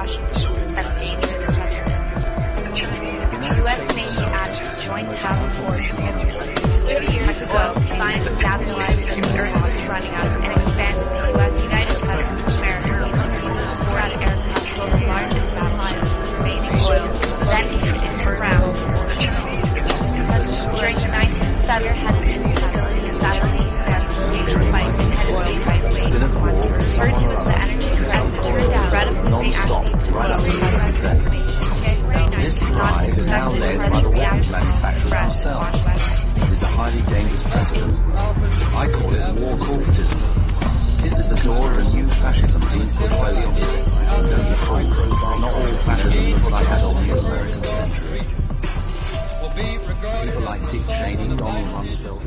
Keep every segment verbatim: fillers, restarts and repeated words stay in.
Washington to set dangerous precedent. The U S Navy adds joint task force to protect oil science stabilized and Earth is running out and expanded the U S United States of America Strat aircraft will the largest supply of remaining oil then entered into ground. During the nineteen seventies, instability in Saudi Arabia spiked in oil prices. Referred to as the energy crisis, turned out relatively actually to oil prices. This drive is now led by the weapons manufacturers themselves. It is a highly dangerous precedent. I call it war corporatism. Is this a door of a new fascism being pushed by the opposite? There is a full proof. Not all fascism looks like adult American century. People like Dick Cheney, Donald Rumsfeld.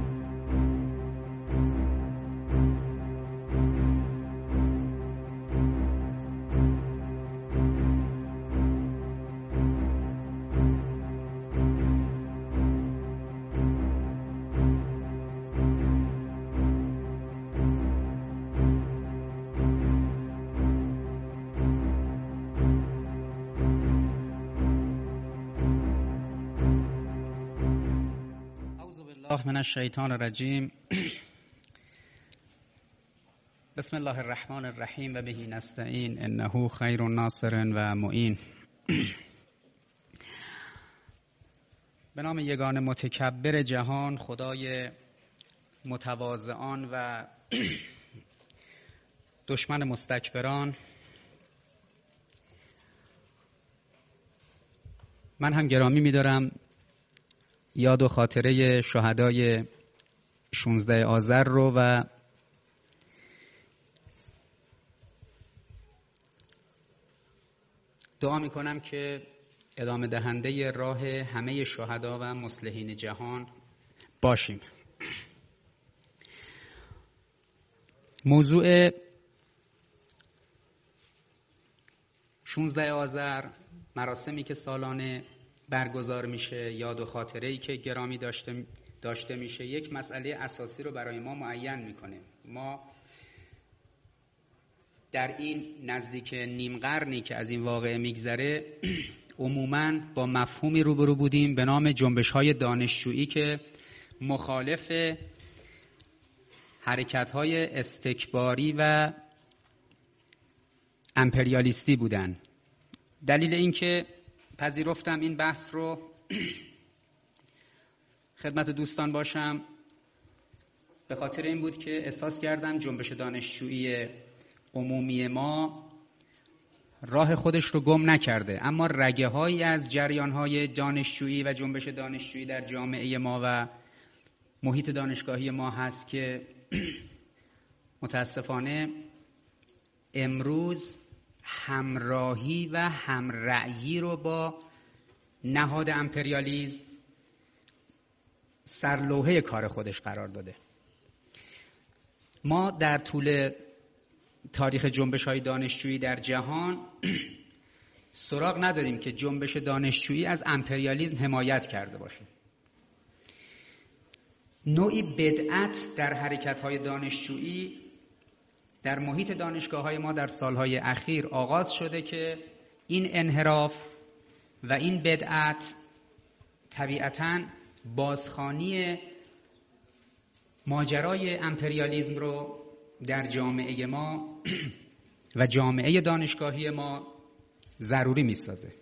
من الشیطان الرجیم بسم الله الرحمن الرحیم و بهی نستعین انه خیر ناصر و معین. به نام یگان متکبر جهان، خدای متواضعان و دشمن مستکبران، من هم گرامی می‌دارم یاد و خاطره شهدای شانزده آذر رو و دعا میکنم که ادامه دهنده راه همه شهدا و مصلحین جهان باشیم. موضوع شانزده آذر، مراسمی که سالانه برگزار میشه، یاد و خاطره‌ای که گرامی داشته داشته میشه، یک مسئله اساسی رو برای ما معین میکنه. ما در این نزدیک نیم قرنی که از این واقعه میگذره عموماً با مفهومی روبرو بودیم به نام جنبش‌های دانشجویی که مخالف حرکت‌های استکباری و امپریالیستی بودن. دلیل این که پذیرفتم این بحث رو خدمت دوستان باشم به خاطر این بود که احساس کردم جنبش دانشجویی عمومی ما راه خودش رو گم نکرده، اما رگه هایی از جریان های دانشجویی و جنبش دانشجویی در جامعه ما و محیط دانشگاهی ما هست که متاسفانه امروز همراهی و همرأیی رو با نهاد امپریالیسم سرلوحه کار خودش قرار داده. ما در طول تاریخ جنبش‌های دانشجویی در جهان سراغ نداریم که جنبش دانشجویی از امپریالیسم حمایت کرده باشه. نوعی بدعت در حرکت‌های دانشجویی در محیط دانشگاه‌های ما در سالهای اخیر آغاز شده که این انحراف و این بدعت طبیعتاً بازخوانی ماجرای امپریالیسم رو در جامعه ما و جامعه دانشگاهی ما ضروری می‌سازه.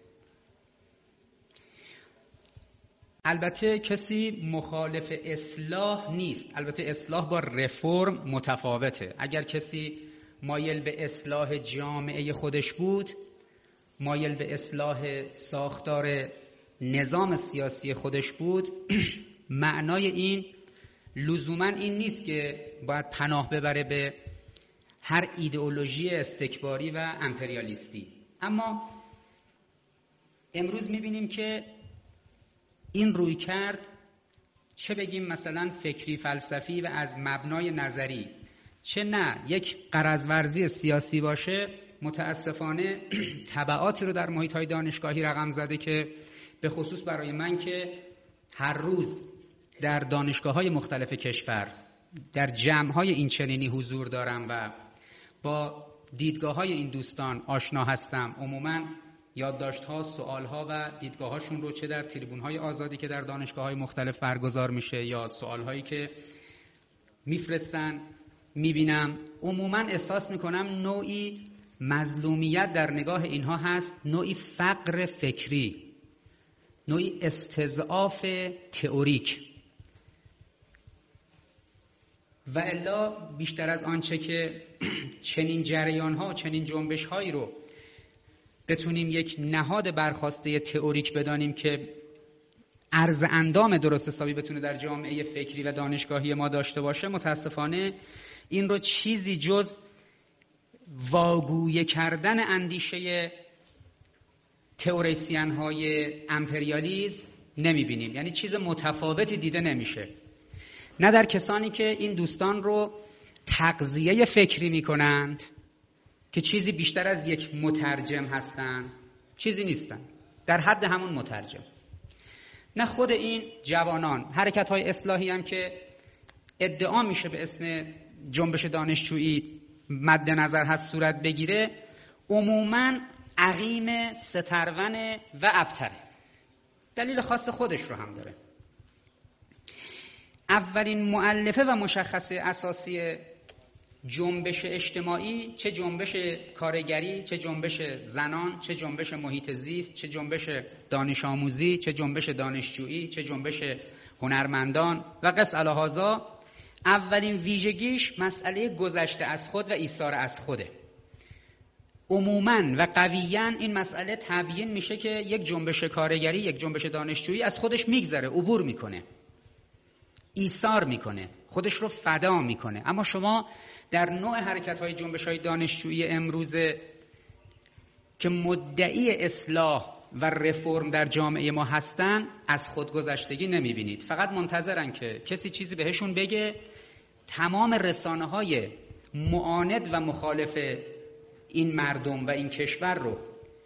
البته کسی مخالف اصلاح نیست، البته اصلاح با رفرم متفاوته. اگر کسی مایل به اصلاح جامعه خودش بود، مایل به اصلاح ساختار نظام سیاسی خودش بود، معنای این لزوماً این نیست که باید پناه ببره به هر ایدئولوژی استکباری و امپریالیستی. اما امروز می‌بینیم که این روی کرد، چه بگیم مثلا فکری فلسفی و از مبنای نظری، چه نه یک غرض‌ورزی سیاسی باشه، متاسفانه تبعاتی رو در محیط‌های دانشگاهی رقم زده که به خصوص برای من که هر روز در دانشگاه‌های مختلف کشور در جمع‌های این چنینی حضور دارم و با دیدگاه‌های این دوستان آشنا هستم. عموماً یادداشت‌ها، سوال‌ها و دیدگاه‌هاشون رو چه در تریبون‌های آزادی که در دانشگاه‌های مختلف برگزار میشه یا سوال‌هایی که میفرستن میبینم، عموماً احساس میکنم نوعی مظلومیت در نگاه اینها هست، نوعی فقر فکری، نوعی استضعاف تئوریک. و الا بیشتر از آنچه که چنین جریان‌ها و چنین جنبش‌هایی رو بتونیم یک نهاد برخواسته تئوریک بدانیم که عرض اندام درست حسابی بتونه در جامعه فکری و دانشگاهی ما داشته باشه، متاسفانه این رو چیزی جز واگویه کردن اندیشه تئوریسین های امپریالیسم نمیبینیم. یعنی چیز متفاوتی دیده نمیشه، نه در کسانی که این دوستان رو تغذیه فکری میکنند که چیزی بیشتر از یک مترجم هستن، چیزی نیستن، در حد همون مترجم. نه خود این جوانان، حرکت های اصلاحی هم که ادعا میشه به اسم جنبش دانشجویی مد نظر هست صورت بگیره، عموماً عقیم، سترون و ابتره. دلیل خاص خودش رو هم داره. اولین مؤلفه و مشخصه اساسی جنبش اجتماعی، چه جنبش کارگری، چه جنبش زنان، چه جنبش محیط زیست، چه جنبش دانش آموزی، چه جنبش دانشجویی، چه جنبش هنرمندان و قص الهذا، اولین ویژگیش مسئله گذشته از خود و ایثار از خوده. عموماً و قویاً این مسئله تبیین میشه که یک جنبش کارگری، یک جنبش دانشجویی از خودش میگذره، عبور میکنه، ایثار میکنه، خودش رو فدا میکنه. اما شما در نوع حرکت‌های جنبش‌های دانشجویی امروزه که مدعی اصلاح و رفرم در جامعه ما هستن، از خودگذشتگی نمیبینید. فقط منتظرن که کسی چیزی بهشون بگه، تمام رسانه‌های معاند و مخالف این مردم و این کشور رو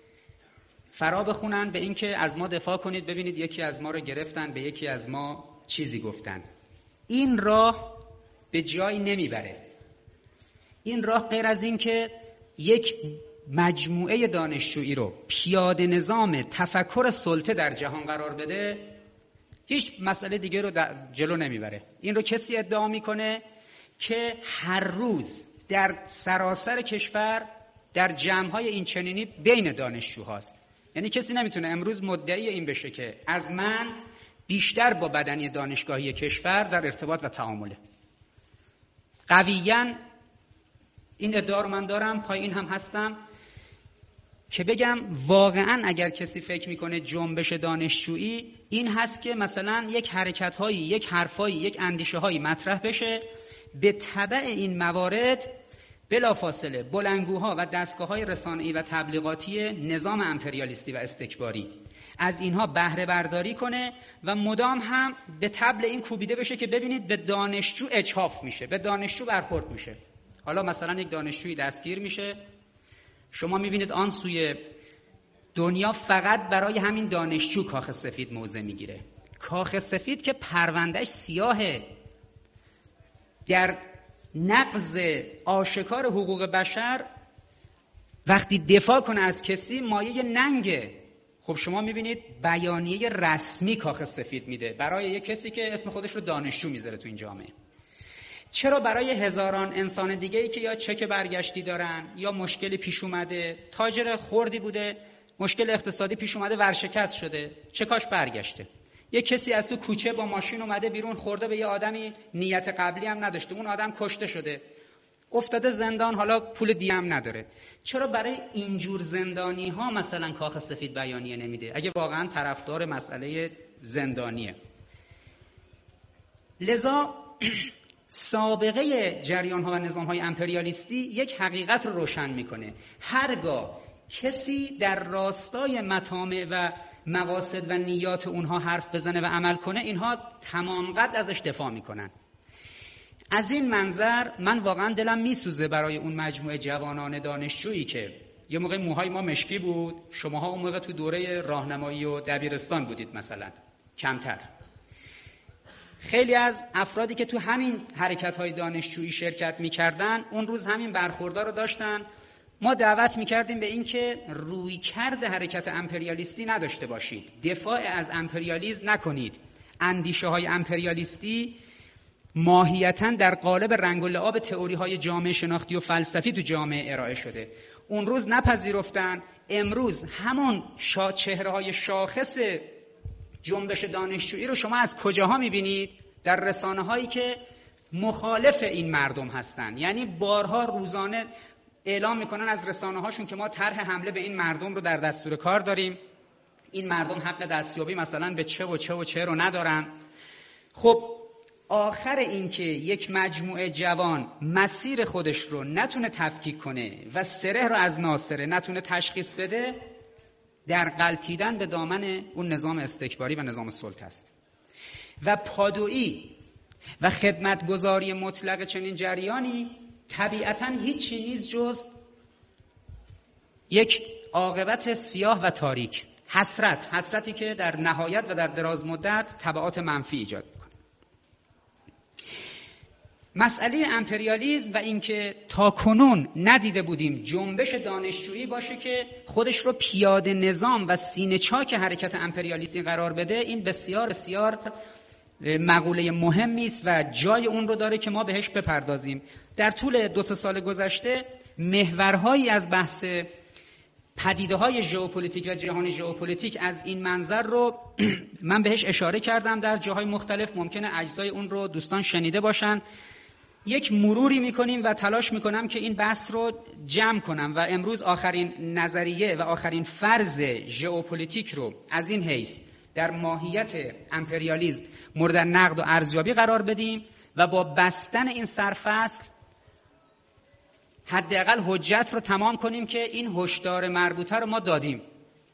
فرا بخونن به این که از ما دفاع کنید، ببینید یکی از ما رو گرفتن، به یکی از ما چیزی گفتن. این راه به جایی نمیبره. این راه غیر از این که یک مجموعه دانشجویی رو پیاده نظام تفکر سلطه در جهان قرار بده، هیچ مسئله دیگه رو جلو نمیبره. این رو کسی ادعا میکنه که هر روز در سراسر کشور در جمع‌های این چنینی بین دانشجوهاست. یعنی کسی نمیتونه امروز مدعی این بشه که از من بیشتر با بدنی دانشگاهی کشور در ارتباط و تعامله. قویاً این ادعا رو من دارم، پای این هم هستم که بگم واقعاً اگر کسی فکر میکنه جنبش دانشجویی این هست که مثلا یک حرکت‌هایی، یک حرفایی، یک اندیشه‌هایی مطرح بشه، به تبع این موارد بلافاصله بلندگوها و دستگاه‌های رسانه‌ای و تبلیغاتی نظام امپریالیستی و استکباری از اینها بهره برداری کنه و مدام هم به طبل این کوبیده بشه که ببینید به دانشجو اجحاف میشه، به دانشجو برخورد میشه. حالا مثلا یک دانشجویی دستگیر میشه، شما میبینید آن سوی دنیا فقط برای همین دانشجو کاخ سفید موضع میگیره. کاخ سفید که پروندهش سیاهه، در نقض آشکار حقوق بشر وقتی دفاع کنه از کسی مایه ننگه. خب شما میبینید بیانیه رسمی کاخ سفید میده برای یک کسی که اسم خودش رو دانشجو میذاره تو این جامعه. چرا برای هزاران انسان دیگه ای که یا چک برگشتی دارن یا مشکلی پیش اومده، تاجر خردی بوده، مشکل اقتصادی پیش اومده، ورشکست شده، چکاش برگشته، یک کسی از تو کوچه با ماشین اومده بیرون، خورده به یه آدمی، نیت قبلی هم نداشته، اون آدم کشته شده، افتاده زندان، حالا پول دیگه هم نداره. چرا برای اینجور زندانی ها مثلا کاخ سفید بیانیه نمیده اگه واقعا طرفدار مسئله زندانیه؟ لذا سابقه جریان ها و نظام های امپریالیستی یک حقیقت رو روشن میکنه. هرگاه کسی در راستای مطامع و مقاصد و نیات اونها حرف بزنه و عمل کنه، اینها تمام قد ازش دفاع میکنن. از این منظر من واقعا دلم میسوزه برای اون مجموعه جوانان دانشجویی که یه موقع موهای ما مشکی بود، شماها اون موقع تو دوره راهنمایی و دبیرستان بودید مثلا، کمتر. خیلی از افرادی که تو همین حرکت‌های دانشجویی شرکت می‌کردن اون روز همین برخوردار رو داشتن ما دعوت میکردیم به این که رویکرد حرکت امپریالیستی نداشته باشید، دفاع از امپریالیسم نکنید. اندیشه های امپریالیستی ماهیتاً در قالب رنگ و لعاب تئوری های جامعه شناختی و فلسفی تو جامعه ارائه شده. اون روز نپذیرفتن، امروز همون شا چهره های شاخص جنبش دانشجویی رو شما از کجاها میبینید؟ در رسانه هایی که مخالف این مردم هستن. یعنی بارها روزانه اعلام میکنن از رسانه هاشون که ما طرح حمله به این مردم رو در دستور کار داریم، این مردم حق دستیابی مثلا به چه و چه و چه رو ندارن. خب آخر این که یک مجموعه جوان مسیر خودش رو نتونه تفکیک کنه و سره رو از ناسره نتونه تشخیص بده، در غلطیدن به دامن اون نظام استکباری و نظام سلطه است. و پادویی و خدمتگزاری مطلق چنین جریانی طبیعتاً هیچی نیست جز یک عاقبت سیاه و تاریک، حسرت، حسرتی که در نهایت و در دراز مدت تبعات منفی ایجاد میکنه. مسئله امپریالیسم و اینکه تا کنون ندیده بودیم جنبش دانشجویی باشه که خودش رو پیاده نظام و سینه چاک حرکت امپریالیستی قرار بده، این بسیار بسیار مقوله مهمی است و جای اون رو داره که ما بهش بپردازیم. در طول دو سه سال گذشته محورهایی از بحث پدیده‌های ژئوپلیتیک و جهان ژئوپلیتیک از این منظر رو من بهش اشاره کردم در جاهای مختلف، ممکنه اجزای اون رو دوستان شنیده باشن. یک مروری میکنیم و تلاش میکنم که این بحث رو جمع کنم و امروز آخرین نظریه و آخرین فرض ژئوپلیتیک رو از این حیث در ماهیت امپریالیسم مورد نقد و ارزیابی قرار بدیم و با بستن این سرفصل حداقل حجت رو تمام کنیم که این هشدار مربوطه رو ما دادیم.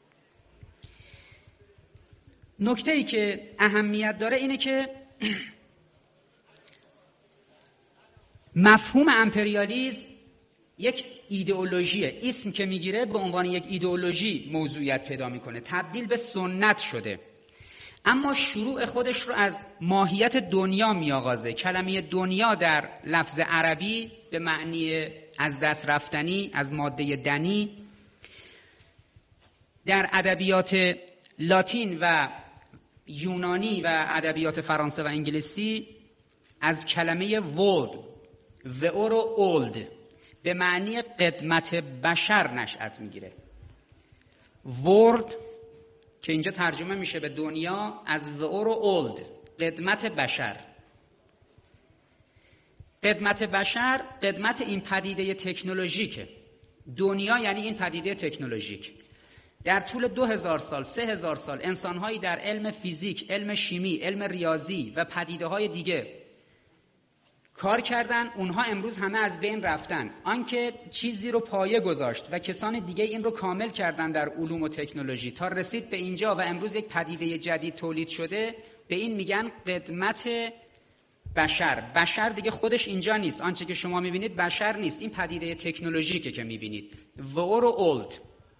نکته‌ای که اهمیت داره اینه که مفهوم امپریالیسم یک ایدئولوژیه، اسم که میگیره به عنوان یک ایدئولوژی موضوعیت پیدا میکنه، تبدیل به سنت شده. اما شروع خودش رو از ماهیت دنیا میآغازه. کلمه دنیا در لفظ عربی به معنی از دست رفتنی، از ماده دنی، در ادبیات لاتین و یونانی و ادبیات فرانسه و انگلیسی از کلمه ولد و اورو اولد به معنی قدمت بشر نشأت میگیره. ورد که اینجا ترجمه میشه به دنیا، از و اورو اولد قدمت بشر. قدمت بشر قدمت این پدیده تکنولوژیکه. دنیا یعنی این پدیده تکنولوژیک. در طول دو هزار سال، سه هزار سال انسانهایی در علم فیزیک، علم شیمی، علم ریاضی و پدیده‌های دیگه کار کردن، اونها امروز همه از بین رفتن. آنکه چیزی رو پایه گذاشت و کسان دیگه این رو کامل کردن در علوم و تکنولوژی تا رسید به اینجا و امروز یک پدیده جدید تولید شده، به این میگن قدمت بشر. بشر دیگه خودش اینجا نیست، آنچه که شما میبینید بشر نیست، این پدیده تکنولوژیکه که میبینید. ورد اولد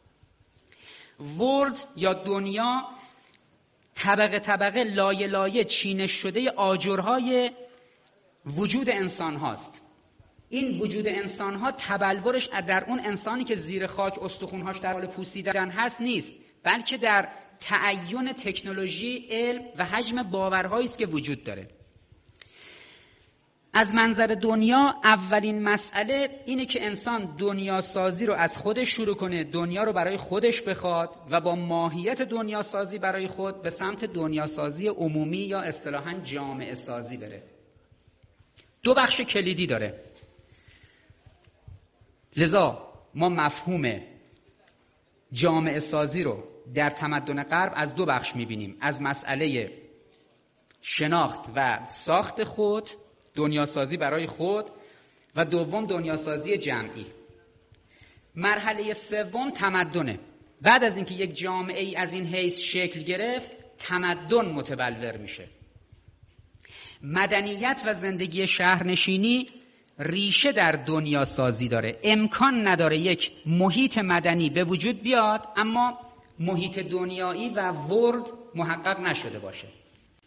ورد یا دنیا طبقه طبقه، لایه لایه چینش شده آجرهای وجود انسان هاست. این وجود انسان ها تبلورش در اون انسانی که زیر خاک استخوان‌هاش در حال پوسیدن هست نیست، بلکه در تعین تکنولوژی، علم و حجم باورهایی است که وجود داره. از منظر دنیا اولین مسئله اینه که انسان دنیا سازی رو از خودش شروع کنه، دنیا رو برای خودش بخواد و با ماهیت دنیا سازی برای خود به سمت دنیا سازی عمومی یا اصطلاحاً جامعه سازی بره. دو بخش کلیدی داره. لذا ما مفهوم جامعه سازی رو در تمدن غرب از دو بخش میبینیم: از مسئله شناخت و ساخت خود، دنیا سازی برای خود، و دوم دنیا سازی جمعی. مرحله سوم تمدنه. بعد از اینکه یک جامعه ای از این حیث شکل گرفت، تمدن متبلور میشه. مدنیت و زندگی شهرنشینی ریشه در دنیا سازی داره. امکان نداره یک محیط مدنی به وجود بیاد اما محیط دنیایی و ورد محقق نشده باشه.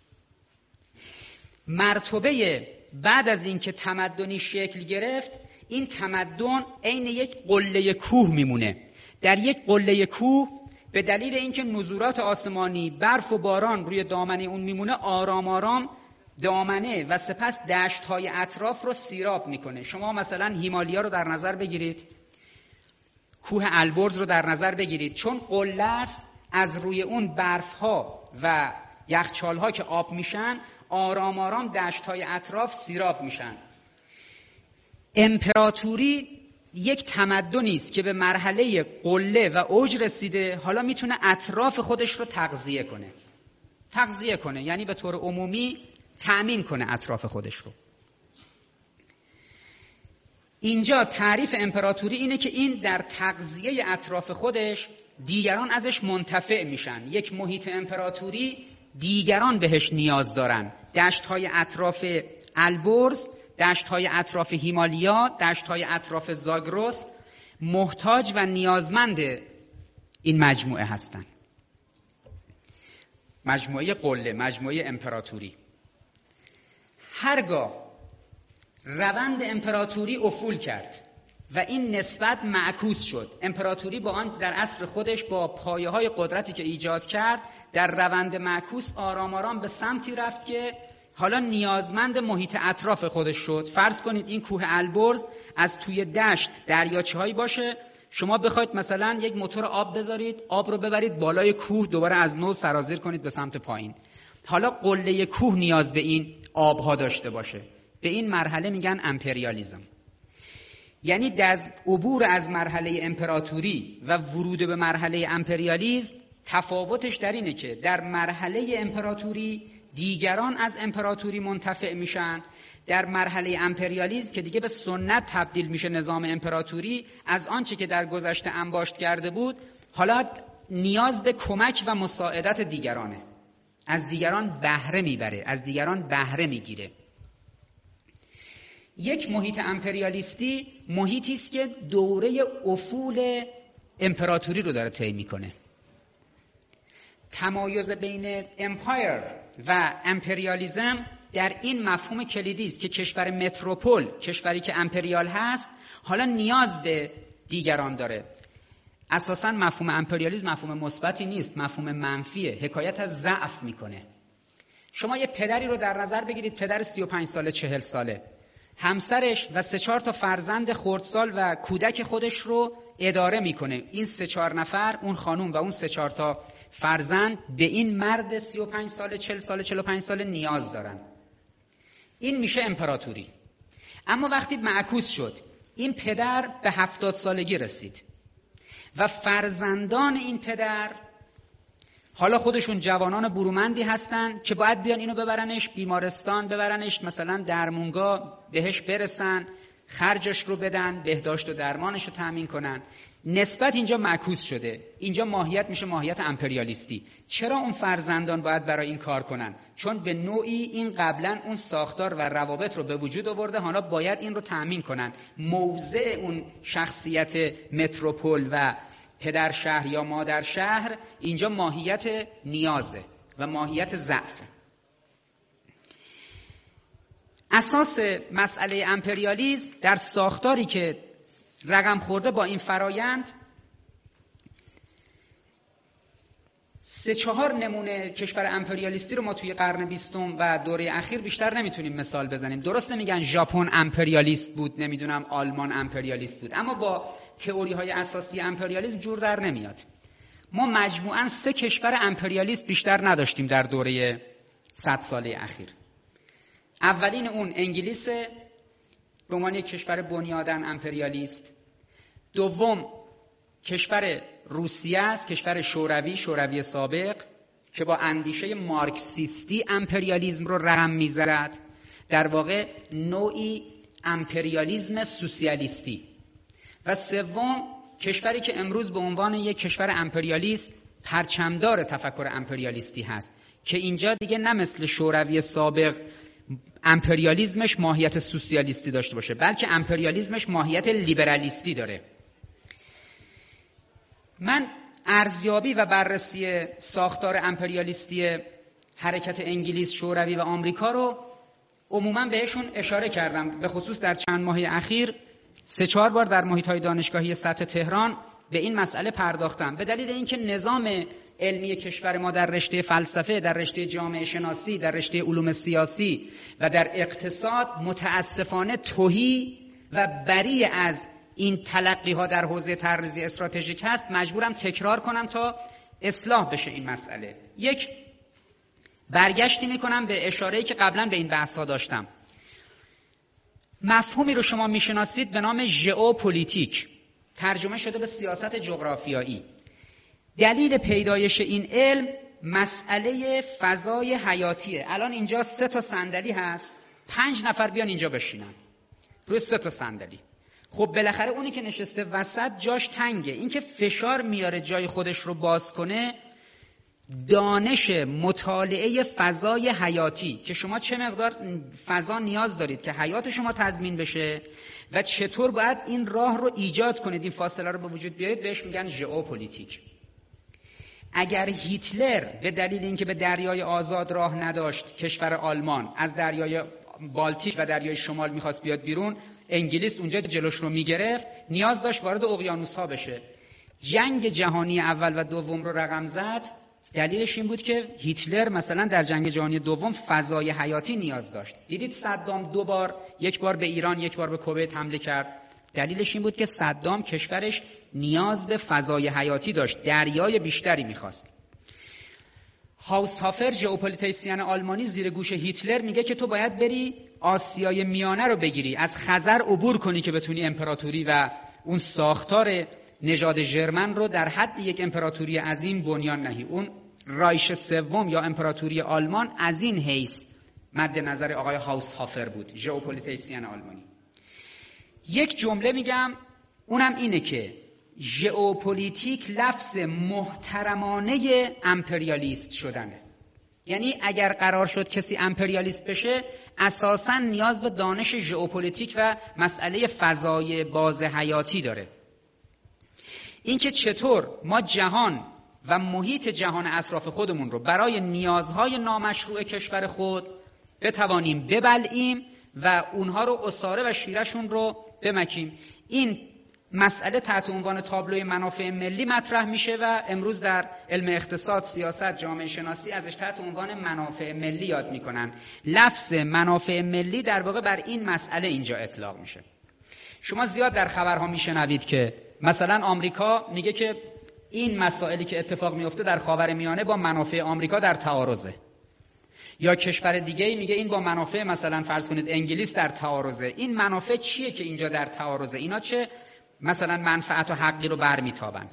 مرتبه بعد از اینکه تمدنی شکل گرفت این تمدن عین یک قله کوه میمونه. در یک قله کوه به دلیل اینکه نزولات آسمانی، برف و باران روی دامنه اون میمونه، آرام آرام دامنه و سپس دشت‌های اطراف رو سیراب میکنه. شما مثلا هیمالیا رو در نظر بگیرید، کوه البرز رو در نظر بگیرید، چون قله است از روی اون برف‌ها و یخچال‌ها که آب میشن، آرام آرام دشت‌های اطراف سیراب میشن. امپراتوری یک تمدنی است که به مرحله قله و اوج رسیده، حالا میتونه اطراف خودش رو تغذیه کنه. تغذیه کنه یعنی به طور عمومی تأمین کنه اطراف خودش رو. اینجا تعریف امپراتوری اینه که این در تغذیه اطراف خودش دیگران ازش منتفع میشن. یک محیط امپراتوری دیگران بهش نیاز دارن. دشت‌های اطراف البرز، دشت‌های اطراف هیمالیا، دشت‌های اطراف زاگرس محتاج و نیازمند این مجموعه هستند. مجموعه قله، مجموعه امپراتوری. هرگاه روند امپراتوری افول کرد و این نسبت معکوس شد، امپراتوری با آن در عصر خودش با پایه‌های قدرتی که ایجاد کرد در روند معکوس آرام آرام به سمتی رفت که حالا نیازمند محیط اطراف خودش شد. فرض کنید این کوه البرز از توی دشت دریاچه‌هایی باشه، شما بخواید مثلا یک موتور آب بذارید، آب رو ببرید بالای کوه، دوباره از نو سرازیر کنید به سمت پایین. حالا قله کوه نیاز به این آبها داشته باشه. به این مرحله میگن امپریالیزم. یعنی در عبور از مرحله امپراتوری و ورود به مرحله امپریالیزم تفاوتش در اینه که در مرحله امپراتوری دیگران از امپراتوری منتفع میشن، در مرحله امپریالیزم که دیگه به سنت تبدیل میشه نظام امپراتوری، از آنچه که در گذشته انباشت کرده بود حالا نیاز به کمک و مساعدت دیگرانه، از دیگران بهره میبره، از دیگران بهره میگیره. یک محیط امپریالیستی محیطی است که دوره افول امپراتوری رو داره طی میکنه. تمایز بین امپایر و امپریالیزم در این مفهوم کلیدی است که کشور متروپول، کشوری که امپریال هست، حالا نیاز به دیگران داره. اساساً مفهوم امپریالیسم مفهوم مثبتی نیست، مفهوم منفیه، حکایت از ضعف میکنه. شما یه پدری رو در نظر بگیرید، پدر سی و پنج ساله، چهل ساله، همسرش و سه چهار تا فرزند خردسال و کودک خودش رو اداره میکنه. این سه چهار نفر، اون خانوم و اون سه چهار تا فرزند به این مرد سی و پنج ساله، چهل ساله، چهل و پنج ساله نیاز دارن. این میشه امپراتوری. اما وقتی معکوس شد، این پدر به هفتاد سالگی رسید و فرزندان این پدر حالا خودشون جوانان برومندی هستن که باید بیان اینو ببرنش بیمارستان، ببرنش مثلا درمونگاه، بهش برسن، خرجش رو بدن، بهداشت و درمانش رو تأمین کنن. نسبت اینجا معکوس شده. اینجا ماهیت میشه ماهیت امپریالیستی. چرا اون فرزندان باید برای این کار کنن؟ چون به نوعی این قبلا اون ساختار و روابط رو به وجود آورده، حالا باید این رو تأمین کنن. موضع اون شخصیت متروپول و پدر شهر یا مادر شهر اینجا ماهیت نیازه و ماهیت ضعفه. اساس مسئله امپریالیسم در ساختاری که رقم خورده با این فرایند، سه چهار نمونه کشور امپریالیستی رو ما توی قرن بیستم و دوره اخیر بیشتر نمیتونیم مثال بزنیم. درست نمیگن ژاپن امپریالیست بود، نمیدونم آلمان امپریالیست بود، اما با تئوری های اساسی امپریالیسم جور در نمیاد. ما مجموعاً سه کشور امپریالیست بیشتر نداشتیم در دوره صد ساله اخیر. اولین اون انگلیس به عنوان یک کشور بنیادن امپریالیست. دوم کشور روسیه است، کشور شوروی، شوروی سابق که با اندیشه مارکسیستی امپریالیسم رو رقم می‌زد، در واقع نوعی امپریالیسم سوسیالیستی. و سوم کشوری که امروز به عنوان یک کشور امپریالیست پرچمدار تفکر امپریالیستی هست که اینجا دیگه نه مثل شوروی سابق امپریالیسمش ماهیت سوسیالیستی داشته باشه، بلکه امپریالیسمش ماهیت لیبرالیستی داره. من ارزیابی و بررسی ساختار امپریالیستی حرکت انگلیس، شوروی و آمریکا رو عموما بهشون اشاره کردم، به خصوص در چند ماه اخیر سه چهار بار در محیط‌های دانشگاهی سطح تهران به این مسئله پرداختم، به دلیل اینکه نظام علمی کشور ما در رشته فلسفه، در رشته جامعه شناسی، در رشته علوم سیاسی و در اقتصاد متاسفانه تهی و بری از این تلقی‌ها در حوزه طرحریزی استراتژیک هست. مجبورم تکرار کنم تا اصلاح بشه این مسئله. یک برگشتی میکنم به اشاره‌ای که قبلا به این بحث‌ها داشتم. مفهومی رو شما میشناسید به نام ژئوپلیتیک، ترجمه شده به سیاست جغرافیایی. دلیل پیدایش این علم مسئله فضای حیاتیه. الان اینجا سه تا صندلی هست، پنج نفر بیان اینجا بشینن روی سه تا صندلی. خب بالاخره اونی که نشسته وسط جاش تنگه، این که فشار میاره جای خودش رو باز کنه. دانش مطالعه فضای حیاتی که شما چه مقدار فضا نیاز دارید که حیات شما تضمین بشه و چطور باید این راه رو ایجاد کنید، این فاصله رو به وجود بیارید، بهش میگن ژئوپلیتیک. اگر هیتلر به دلیل اینکه به دریای آزاد راه نداشت، کشور آلمان از دریای بالتیک و دریای شمال میخواست بیاد بیرون، انگلیس اونجا جلوش رو میگرفت، نیاز داشت وارد اقیانوس ها بشه. جنگ جهانی اول و دوم رو رقم زد، دلیلش این بود که هیتلر مثلا در جنگ جهانی دوم فضای حیاتی نیاز داشت. دیدید صدام دو بار، یک بار به ایران، یک بار به کویت حمله کرد. دلیلش این بود که صدام کشورش نیاز به فضای حیاتی داشت، دریای بیشتری میخواست. هاوسهافر ژئوپلیتیسین آلمانی زیر گوش هیتلر میگه که تو باید بری آسیای میانه رو بگیری، از خزر عبور کنی که بتونی امپراتوری و اون ساختار نژاد ژرمن رو در حد یک امپراتوری عظیم بنیان نهی. اون رایش سوم یا امپراتوری آلمان از این حیث مد نظر آقای هاوسهافر بود، ژئوپلیتیسین آلمانی. یک جمله میگم، اونم اینه که ژئوپلیتیک لفظ محترمانه امپریالیست شدنه. یعنی اگر قرار شد کسی امپریالیست بشه، اساساً نیاز به دانش ژئوپلیتیک و مسئله فضای باز حیاتی داره. اینکه چطور ما جهان و محیط جهان اطراف خودمون رو برای نیازهای نامشروع کشور خود بتوانیم ببلعیم و اونها رو عصاره و شیرشون رو بمکیم. این مسئله تحت عنوان تابلوی منافع ملی مطرح میشه و امروز در علم اقتصاد، سیاست، جامعه شناسی ازش تحت عنوان منافع ملی یاد میکنن. لفظ منافع ملی در واقع بر این مسئله اینجا اطلاق میشه. شما زیاد در خبرها میشنوید که مثلا آمریکا میگه که این مسائلی که اتفاق میفته در خاورمیانه با منافع آمریکا در تعارضه، یا کشور دیگه‌ای میگه این با منافع مثلا فرض کنید انگلیس در تعارضه. این منافع چیه که اینجا در تعارضه؟ اینا چه مثلا منفعت و حقی رو برمیتابن؟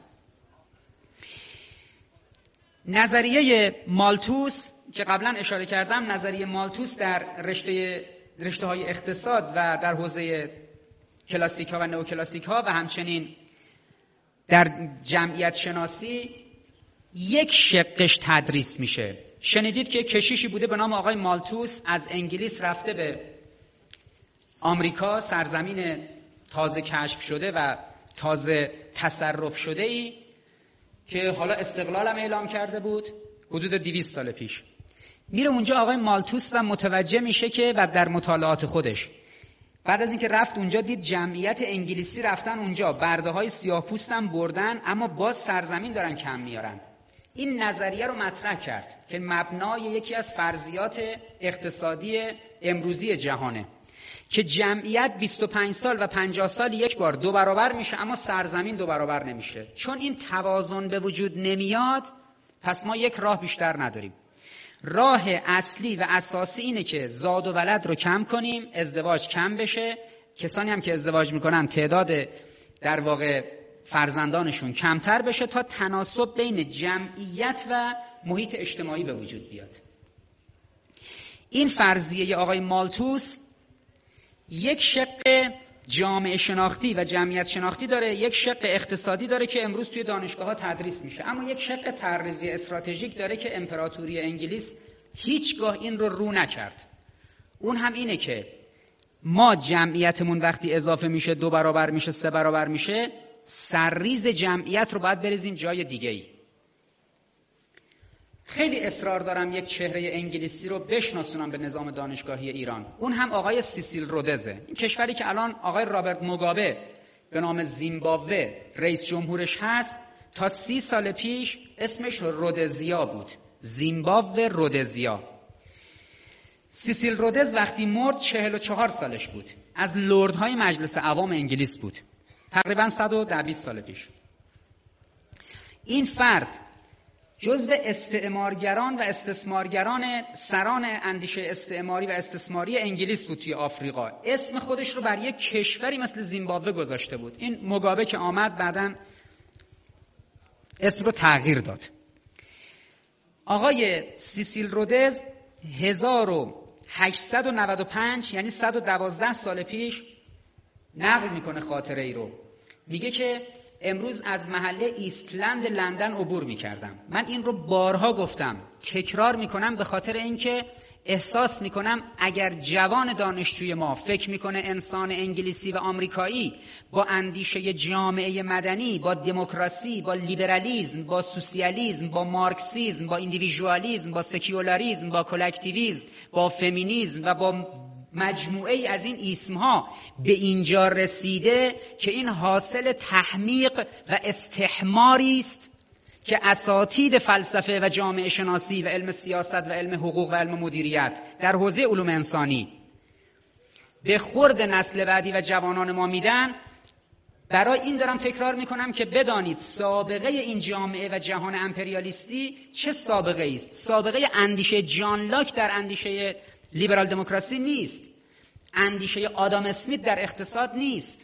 نظریه مالتوس که قبلا اشاره کردم، نظریه مالتوس در رشته رشته‌های اقتصاد و در حوزه کلاسیک ها و نئوکلاسیک ها و همچنین در جمعیت شناسی یک شقش تدریس میشه. شنیدید که کشیشی بوده به نام آقای مالتوس، از انگلیس رفته به آمریکا، سرزمین تازه کشف شده و تازه تصرف شده ای که حالا استقلال هم اعلام کرده بود حدود دویست سال پیش. میره اونجا آقای مالتوس و متوجه میشه که و در مطالعات خودش بعد از اینکه رفت اونجا دید جمعیت انگلیسی رفتن اونجا، برده های سیاه پوستم بردن، اما باز سرزمین دارن کم میارن. این نظریه رو مطرح کرد که مبنای یکی از فرضیات اقتصادی امروزی جهانه که جمعیت بیست و پنج سال و پنجاه سال یک بار دو برابر میشه، اما سرزمین دو برابر نمیشه. چون این توازن به وجود نمیاد، پس ما یک راه بیشتر نداریم. راه اصلی و اساسی اینه که زاد و ولد رو کم کنیم، ازدواج کم بشه، کسانی هم که ازدواج میکنن تعداد در واقع فرزندانشون کمتر بشه تا تناسب بین جمعیت و محیط اجتماعی به وجود بیاد. این فرضیه آقای مالتوس یک شق جامعه شناختی و جمعیت شناختی داره، یک شق اقتصادی داره که امروز توی دانشگاه‌ها تدریس میشه، اما یک شق طرحریزی استراتژیک داره که امپراتوری انگلیس هیچگاه این رو رو نکرد. اون هم اینه که ما جمعیتمون وقتی اضافه میشه، دو برابر میشه، سه برابر میشه، سرریز جمعیت رو باید بریزیم جای دیگه‌ای. خیلی اصرار دارم یک چهره انگلیسی رو بشناسونم به نظام دانشگاهی ایران. اون هم آقای سیسیل رودزه. این کشوری که الان آقای رابرت موگابه به نام زیمبابوه رئیس جمهورش هست، تا سی سال پیش اسمش رودزیا بود. زیمبابوه رودزیا. سیسیل رودز وقتی مرد چهل و چهار سالش بود. از لردهای مجلس عوام انگلیس بود. تقریباً صد و بیست سال پیش. این فرد جزو استعمارگران و استثمارگران سران اندیشه استعماری و استثماری انگلیس بود توی آفریقا. اسم خودش رو بر یک کشوری مثل زیمبابوه گذاشته بود. این موگابه که آمد بعداً اسم رو تغییر داد. آقای سیسیل رودز هزار و هشتصد و نود و پنج یعنی صد و دوازده سال پیش نقل میکنه خاطره ای رو. میگه که امروز از محله ایستلند لندن عبور میکردم. من این رو بارها گفتم، تکرار میکنم به خاطر اینکه احساس میکنم اگر جوان دانشجوی ما فکر میکنه انسان انگلیسی و آمریکایی با اندیشه جامعه مدنی، با دموکراسی، با لیبرالیسم، با سوسیالیسم، با مارکسیسم، با ایندیویدوالیسم، با سکیولاریسم، با کلکتیویسم، با فمینیسم و با مجموعه ای از این اسمها به اینجا رسیده که این حاصل تحمیق و استحماری است که اساتید فلسفه و جامعه شناسی و علم سیاست و علم حقوق و علم مدیریت در حوزه علوم انسانی به خورد نسل بعدی و جوانان ما میدن. برای این دارم تکرار میکنم که بدانید سابقه این جامعه و جهان امپریالیستی چه سابقه است. سابقه اندیشه جان لاک در اندیشه لیبرال دموکراسی نیست. اندیشه آدام اسمیت در اقتصاد نیست.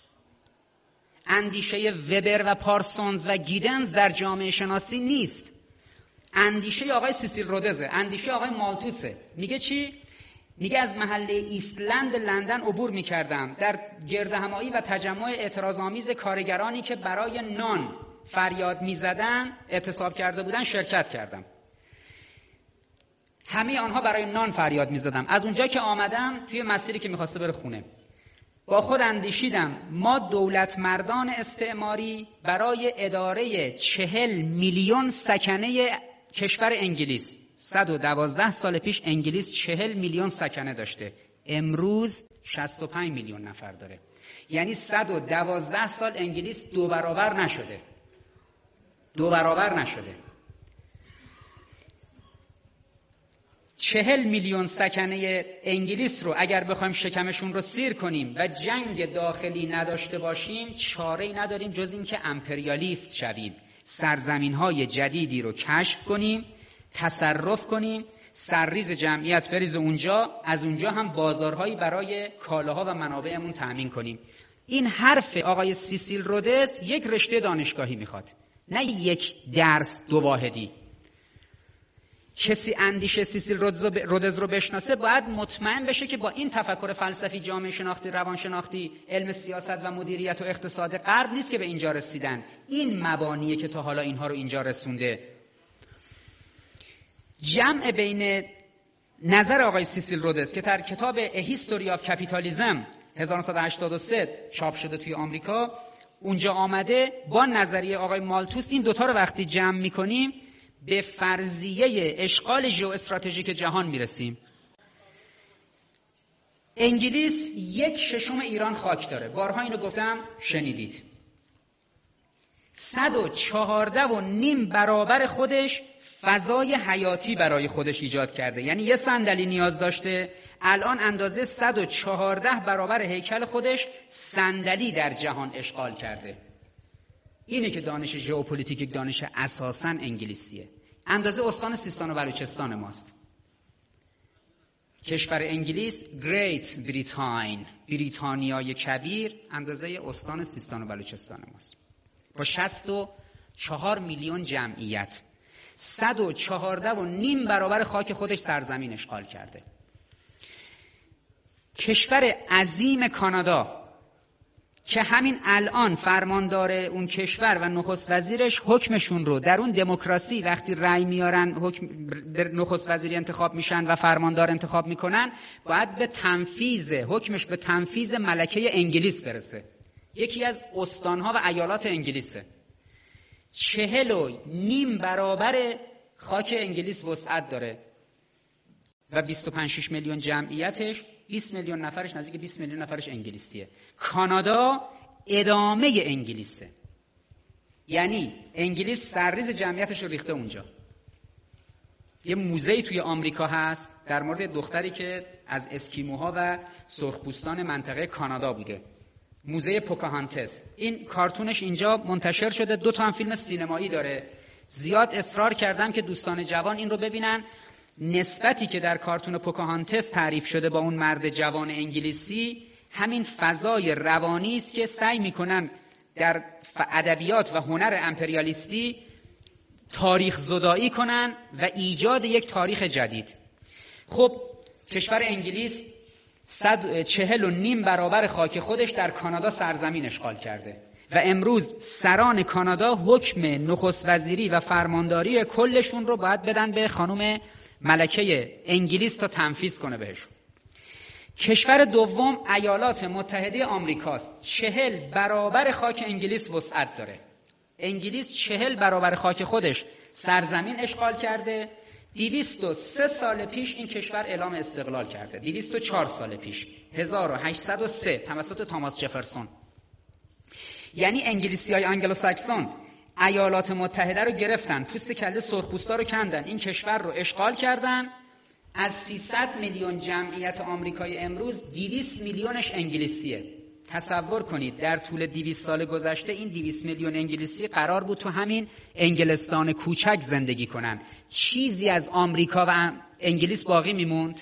اندیشه وبر و پارسونز و گیدنز در جامعه شناسی نیست. اندیشه آقای سیسیل رودزه، اندیشه آقای مالتوسه. میگه چی؟ میگه از محله ایستلند لندن عبور میکردم در گردهمایی و تجمع اعتراض‌آمیز کارگرانی که برای نان فریاد میزدن اعتصاب کرده بودن شرکت کردم. همه آنها برای نان فریاد میزدم. از اونجا که آمدم توی مسیری که میخواسته بره خونه با خود اندیشیدم ما دولت مردان استعماری برای اداره چهل میلیون سکنه کشور انگلیس، صد و دوازده سال پیش انگلیس چهل میلیون سکنه داشته، امروز شصت و پنج میلیون نفر داره. یعنی صد و دوازده سال انگلیس دو برابر نشده. دو برابر نشده. چهل میلیون سکنه انگلیس رو اگر بخوایم شکمشون رو سیر کنیم و جنگ داخلی نداشته باشیم چاره‌ای نداریم جز این که امپریالیست شویم، سرزمین‌های جدیدی رو کشف کنیم، تصرف کنیم، سرریز جمعیت بریز اونجا، از اونجا هم بازارهایی برای کالاها و منابعمون تأمین کنیم. این حرف آقای سیسیل رودز یک رشته دانشگاهی میخواد، نه یک درس دو واحدی. کسی اندیشه سیسیل رودز رو بشناسه باید مطمئن بشه که با این تفکر فلسفی، جامعه شناختی، روانشناختی، علم سیاست و مدیریت و اقتصاد غرب نیست که به اینجا رسیدن. این مبانیه که تا حالا اینها رو اینجا رسونده. جمع بین نظر آقای سیسیل رودز که در کتاب A History of Capitalism هزار و نهصد و هشتاد و سه چاپ شده توی آمریکا اونجا آمده، با نظریه آقای مالتوس، این دوتا رو وقتی جمع میکنیم به فرضیه اشغال ژئواستراتژیک جهان میرسیم. انگلیس یک ششم ایران خاک داره. بارها اینو گفتم شنیدید. صد و چهارده و نیم برابر خودش فضای حیاتی برای خودش ایجاد کرده. یعنی یه صندلی نیاز داشته، الان اندازه صد و چهارده برابر هیکل خودش صندلی در جهان اشغال کرده. اینه که دانش ژئوپلیتیک دانش اساساً انگلیسیه. اندازه استان سیستان و بلوچستان ماست. کشور انگلیس، گریت بریتاین، بریتانیای کبیر، اندازه استان سیستان و بلوچستان ماست. با شصت و چهار میلیون جمعیت، صد و چهارده و نیم برابر خاک خودش سرزمین اشغال کرده. کشور عظیم کانادا که همین الان فرماندار اون کشور و نخست وزیرش حکمشون رو در اون دموکراسی وقتی رأی میارن حکم نخست وزیری انتخاب میشن و فرماندار انتخاب میکنن، باید به تنفیذ حکمش به تنفیذ ملکه انگلیس برسه. یکی از استانها و ایالات انگلیسه. چهل و نیم برابر خاک انگلیس وسعت داره و بیست و پنج شش میلیون جمعیتش، بیست میلیون نفرش، نزدیک بیست میلیون نفرش انگلیسیه. کانادا ادامه انگلیسه، یعنی انگلیس سرریز جمعیتش رو ریخته اونجا. یه موزه‌ای توی آمریکا هست در مورد دختری که از اسکیموها و سرخپوستان منطقه کانادا بوده، موزه پوکاهانتس. این کارتونش اینجا منتشر شده، دو تا هم فیلم سینمایی داره. زیاد اصرار کردم که دوستان جوان این رو ببینن. نسبتی که در کارتون پوکاهانتس تعریف شده با اون مرد جوان انگلیسی، همین فضای روانی است که سعی میکنن در ادبیات و هنر امپریالیستی تاریخ زدایی کنن و ایجاد یک تاریخ جدید. خب کشور انگلیس صد چهل و نیم برابر خاک خودش در کانادا سرزمین اشغال کرده و امروز سران کانادا حکم نخست وزیری و فرمانداری کلشون رو باید بدن به خانم ملکه انگلیس تا تنفیذ کنه بهشون. کشور دوم ایالات متحده آمریکاست. چهل برابر خاک انگلیس وسعت داره. انگلیس چهل برابر خاک خودش سرزمین اشغال کرده. دویست و سه سال پیش این کشور اعلام استقلال کرده. دویست و چهار سال پیش، هزار و هشتصد و سه، توسط تاماس جفرسون. یعنی انگلیسی‌های آنگلوساکسون ایالات متحده رو گرفتن، پوست کله سرخپوستا رو کندن، این کشور رو اشغال کردن. از سیصد میلیون جمعیت آمریکای امروز دویست میلیونش انگلیسیه. تصور کنید در طول دویست سال گذشته این دویست میلیون انگلیسی قرار بود تو همین انگلستان کوچک زندگی کنن. چیزی از آمریکا و انگلیس باقی میموند؟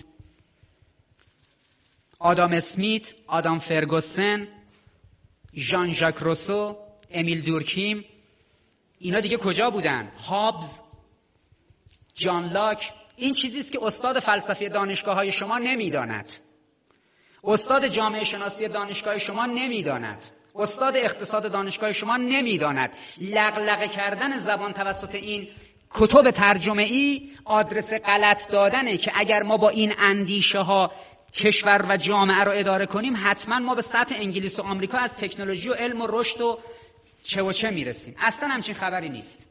آدام اسمیت، آدام فرگوسن، ژان ژاک روسو، امیل دورکیم، اینا دیگه کجا بودن؟ هابز، جان لاک. این چیزی است که استاد فلسفه دانشگاه‌های شما نمیداند، استاد جامعه شناسی دانشگاه شما نمیداند، استاد اقتصاد دانشگاه شما نمیداند. لغلغه کردن زبان توسط این کتب ترجمه ای آدرس غلط دادنه که اگر ما با این اندیشه ها کشور و جامعه رو اداره کنیم حتما ما به سطح انگلیس و آمریکا از تکنولوژی و علم و رشد و چه و چه میرسیم. اصلا همچین خبری نیست.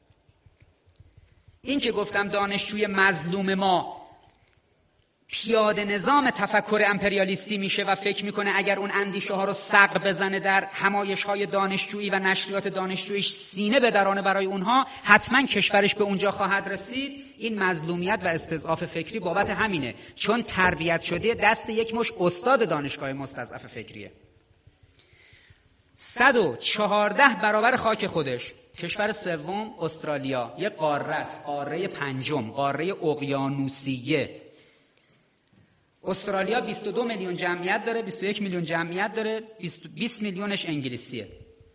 این که گفتم دانشجوی مظلوم ما پیاده نظام تفکر امپریالیستی میشه و فکر میکنه اگر اون اندیشه ها رو سقف بزنه در همایش های دانشجویی و نشریات دانشجوییش سینه بدرانه برای اونها حتما کشورش به اونجا خواهد رسید، این مظلومیت و استضعاف فکری بابت همینه، چون تربیت شده دست یک مش استاد دانشگاه مستضعف فکریه. صد و چهارده برابر خاک خودش. کشور سوم استرالیا، یک قاره است، قاره پنجم، قاره اقیانوسیه. استرالیا بیست و دو میلیون جمعیت داره، بیست و یک میلیون جمعیت داره، بیست میلیونش انگلیسیه.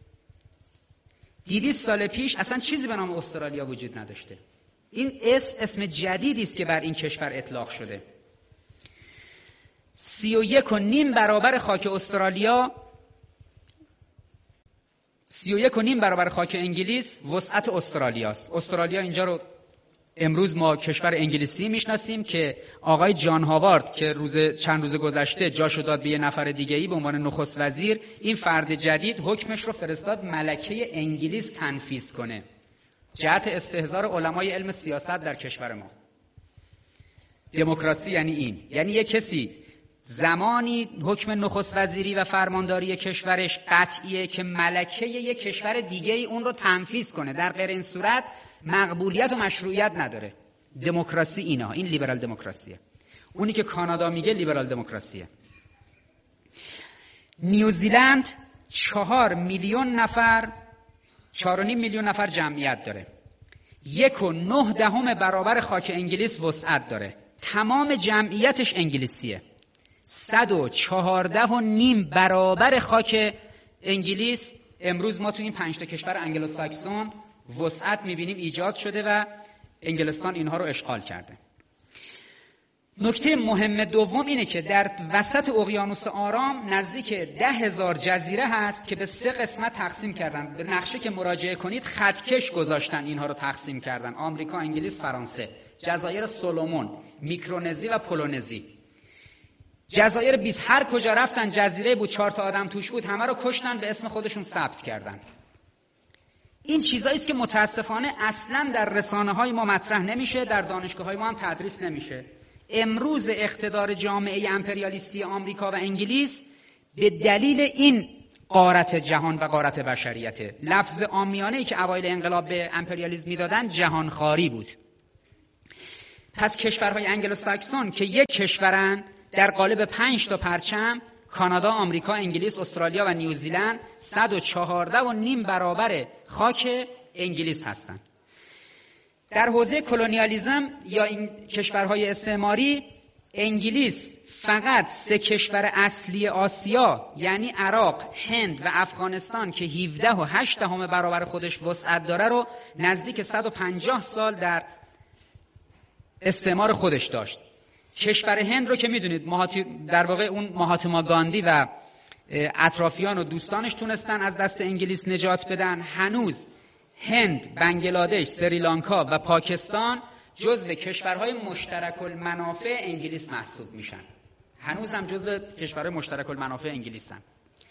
دویست سال پیش اصلا چیزی به نام استرالیا وجود نداشته. این اسم اسم جدیدی است که بر این کشور اطلاق شده. سی و یک و نیم برابر خاک استرالیا، سی و یک و نیم برابر خاک انگلیس وسعت استرالیاست. استرالیا اینجا رو امروز ما کشور انگلیسی میشناسیم که آقای جان هاوارد که روز چند روز گذشته جاشو داد به یه نفر دیگه‌ای به عنوان نخست وزیر، این فرد جدید حکمش رو فرستاد ملکه انگلیس تنفیذ کنه. جهت استحضار علمای علم سیاست در کشور ما. دموکراسی یعنی این، یعنی یک کسی زمانی حکم نخست وزیری و فرمانداری کشورش قطعیه که ملکه یک کشور دیگه ای اون رو تنفیذ کنه، در غیر این صورت مقبولیت و مشروعیت نداره. دموکراسی اینا، این لیبرال دموکراسیه. اونی که کانادا میگه لیبرال دموکراسیه. نیوزیلند چهار میلیون نفر، چهار و نیم میلیون نفر جمعیت داره. یک و نه دهم برابر خاک انگلیس وسعت داره. تمام جمعیتش انگلیسیه. صد و چهارده و نیم برابر خاک انگلیس امروز ما تو این پنج تا کشور انگلوساکسون وسعت میبینیم ایجاد شده و انگلستان اینها رو اشغال کرده. نکته مهم دوم اینه که در وسط اقیانوس آرام نزدیک ده هزار جزیره هست که به سه قسمت تقسیم کردن. به نقشه که مراجعه کنید خطکش گذاشتن، اینها رو تقسیم کردن: آمریکا، انگلیس، فرانسه. جزایر سولومون، میکرونزی و پولونزی. جزایر بیست هر کجا رفتن جزیره بود چهار تا آدم توش بود همه رو کشتن، به اسم خودشون ثبت کردن. این چیزایی است که متاسفانه اصلا در رسانه‌های ما مطرح نمیشه، در دانشگاه‌های ما هم تدریس نمیشه. امروز اقتدار جامعه امپریالیستی آمریکا و انگلیس به دلیل این غارت جهان و غارت بشریته. لفظ عامیانه‌ای که اوایل انقلاب به امپریالیسم میدادن جهانخواری بود. پس کشورهای انگلو ساکسون که یک کشورن در قالب پنج تا پرچم، کانادا، آمریکا، انگلیس، استرالیا و نیوزیلند، صد و چهارده و نیم برابر خاک انگلیس هستند. در حوزه کلونیالیسم یا این کشورهای استعماری، انگلیس فقط سه کشور اصلی آسیا یعنی عراق، هند و افغانستان که هفده و هشت دهم برابر خودش وسعت داره رو نزدیک صد و پنجاه سال در استعمار خودش داشت. کشور هند رو که میدونید در واقع اون مهاتما گاندی و اطرافیان و دوستانش تونستن از دست انگلیس نجات بدن. هنوز هند، بنگلادش، سریلانکا و پاکستان جزو کشورهای مشترک المنافع انگلیس محسوب میشن. هنوز هم جزو کشورهای مشترک المنافع انگلیسن.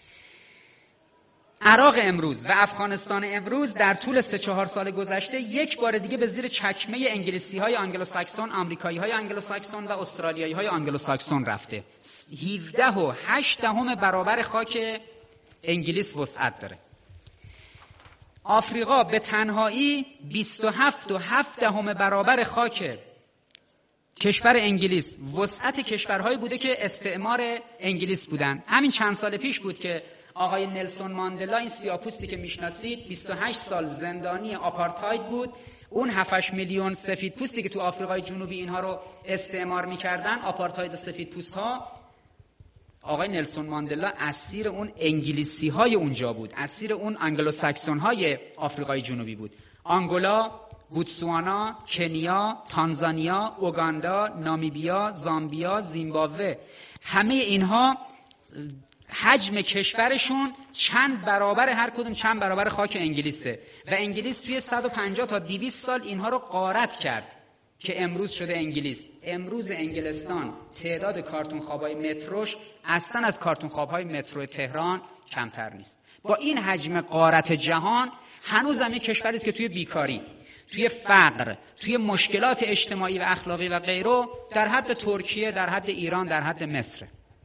عراق امروز و افغانستان امروز در طول سه چهار سال گذشته یک بار دیگه به زیر چکمه انگلیسی های آنگلو ساکسون، آمریکایی های آنگلو ساکسون و استرالیایی های آنگلو ساکسون رفته. هفده و هشت دهم برابر خاک انگلیس وسعت داره. آفریقا به تنهایی بیست و هفت و هفت دهم برابر خاک کشور انگلیس وسعت کشورهایی بوده که استعمار انگلیس بودن. همین چند سال پیش بود که آقای نلسون ماندلا، این سیاه‌پوستی که میشناسید، بیست و هشت سال زندانی آپارتاید بود. اون هفت میلیون سفید پوستی که تو آفریقای جنوبی اینها رو استعمار میکردن، آپارتاید سفید پوست ها، آقای نلسون ماندلا اسیر اون انگلیسی های اونجا بود، اسیر اون انگلو ساکسون های آفریقای جنوبی بود. آنگولا، بوتسوانا، کنیا، تانزانیا، اوگاندا، نامیبیا، زامبیا، زیمبابوه، همه اینها حجم کشورشون چند برابر هر کدوم چند برابر خاک انگلیسه و انگلیس توی صد و پنجاه تا دویست سال اینها رو غارت کرد که امروز شده انگلیس. امروز انگلستان تعداد کارتون خوابای متروش اصلا از کارتون خوابهای مترو تهران کمتر نیست. با این حجم غارت جهان هنوز هم یک کشوری است که توی بیکاری، توی فقر، توی مشکلات اجتماعی و اخلاقی و غیره در حد ترکیه، در حد ایران، در حد مصر.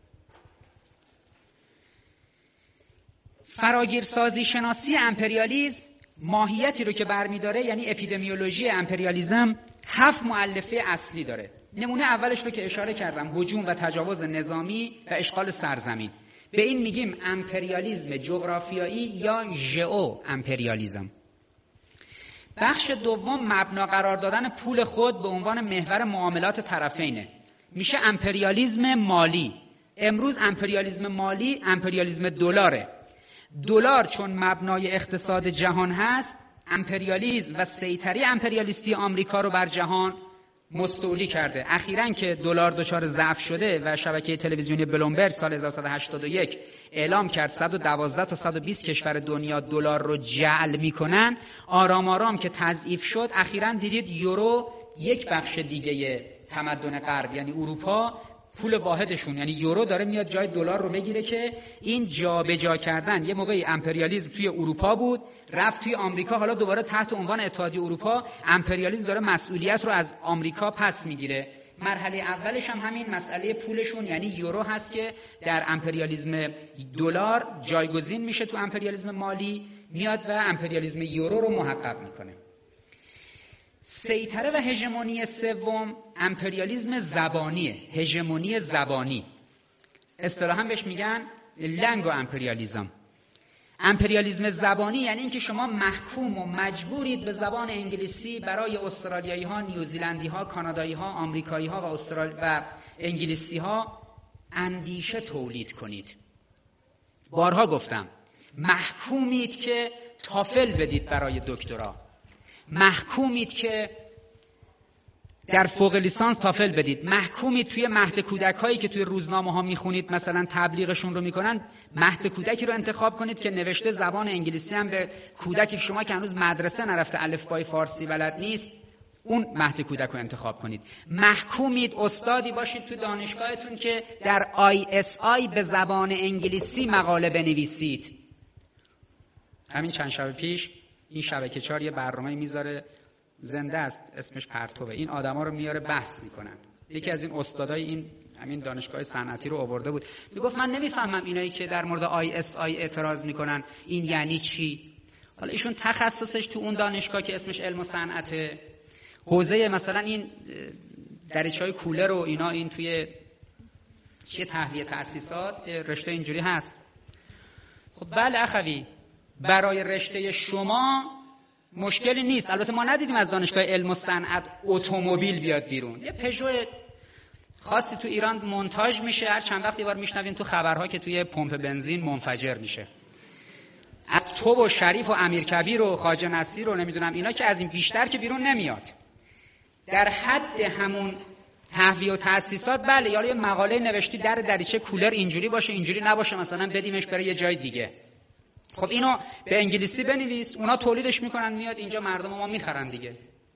فراگیرسازی شناسی امپریالیسم ماهیتی رو که برمی‌داره، یعنی اپیدمیولوژی امپریالیسم، هفت مؤلفه اصلی داره. نمونه اولش رو که اشاره کردم، هجوم و تجاوز نظامی و اشغال سرزمین. به این میگیم امپریالیسم جغرافیایی یا ژئو امپریالیسم. بخش دوم مبنا قرار دادن پول خود به عنوان محور معاملات طرفینه، میشه امپریالیسم مالی. امروز امپریالیسم مالی امپریالیسم دلاره. دلار چون مبنای اقتصاد جهان هست، امپریالیسم و سیطره امپریالیستی آمریکا رو بر جهان مستولی کرده. اخیراً که دلار دچار ضعف شده و شبکه تلویزیونی بلومبرگ سال هزار و سیصد و هشتاد و یک اعلام کرد صد و دوازده تا صد و بیست کشور دنیا دلار رو جعل میکنن، آرام آرام که تضعیف شد، اخیراً دیدید یورو یک بخش دیگه تمدن غرب یعنی اروپا پول واحدشون یعنی یورو داره میاد جای دلار رو بگیره که این جابجا کردن. یه موقعی امپریالیسم توی اروپا بود، رفت توی آمریکا، حالا دوباره تحت عنوان اتحادیه اروپا امپریالیسم داره مسئولیت رو از آمریکا پس میگیره. مرحله اولش هم همین مسئله پولشون یعنی یورو هست که در امپریالیسم دلار جایگزین میشه، تو امپریالیسم مالی میاد و امپریالیسم یورو رو محقق میکنه. سیطره و هژمونی سوم امپریالیسم زبانیه، هژمونی زبانی. اصطلاحاً بهش میگن لنگو امپریالیسم. امپریالیسم زبانی یعنی اینکه شما محکوم و مجبورید به زبان انگلیسی برای استرالیایی ها، نیوزیلندی ها، کانادایی ها، آمریکایی ها و استرال و انگلیسی ها اندیشه تولید کنید. بارها گفتم محکومید که تافل بدید برای دکترا، محکومید که در فوق لیسانس تافل بدید، محکومید توی مهد کودک هایی که توی روزنامه ها میخونید مثلا تبلیغشون رو میکنن، مهد کودکی رو انتخاب کنید که نوشته زبان انگلیسی هم به کودکی شما که هنوز مدرسه نرفته الفبای فارسی بلد نیست، اون مهد کودک رو انتخاب کنید. محکومید استادی باشید تو دانشگاهتون که در آی اس آی به زبان انگلیسی مقاله بنویسید. همین چند شب پیش این شبکه چهار یه برنامه میذاره زنده است، اسمش پرتوه، این آدما رو میاره بحث میکنن. یکی از این استادای این همین دانشگاه صنعتی رو آورده بود، میگفت من نمیفهمم اینایی که در مورد آی اس آی اعتراض میکنن این یعنی چی. حالا ایشون تخصصش تو اون دانشگاه که اسمش علم و صنعته، حوزه مثلا این دریچه‌های کولر و اینا، این توی چیه تهویه تأسیسات رشته اینجوری هست. خب بله اخوی، برای رشته شما مشکلی نیست. البته ما ندیدیم از دانشگاه علم و صنعت اتومبیل بیاد بیرون. یه پژو خاصی تو ایران مونتاژ میشه، هر چند وقت یه بار میشنویم تو خبرها که توی پمپ بنزین منفجر میشه. از تو و شریف و امیرکبیر و خواجه نصیر و نمیدونم اینا که از این بیشتر که بیرون نمیاد. در حد همون تهویه و تأسیسات بله، یا یه مقاله نوشتی در دریچه کولر اینجوری باشه اینجوری نباشه، مثلا بدیمش بره یه جای دیگه. خب اینو به انگلیسی بنویس، اونا تولیدش میکنن میاد اینجا، مردم ما میخرن دیگه.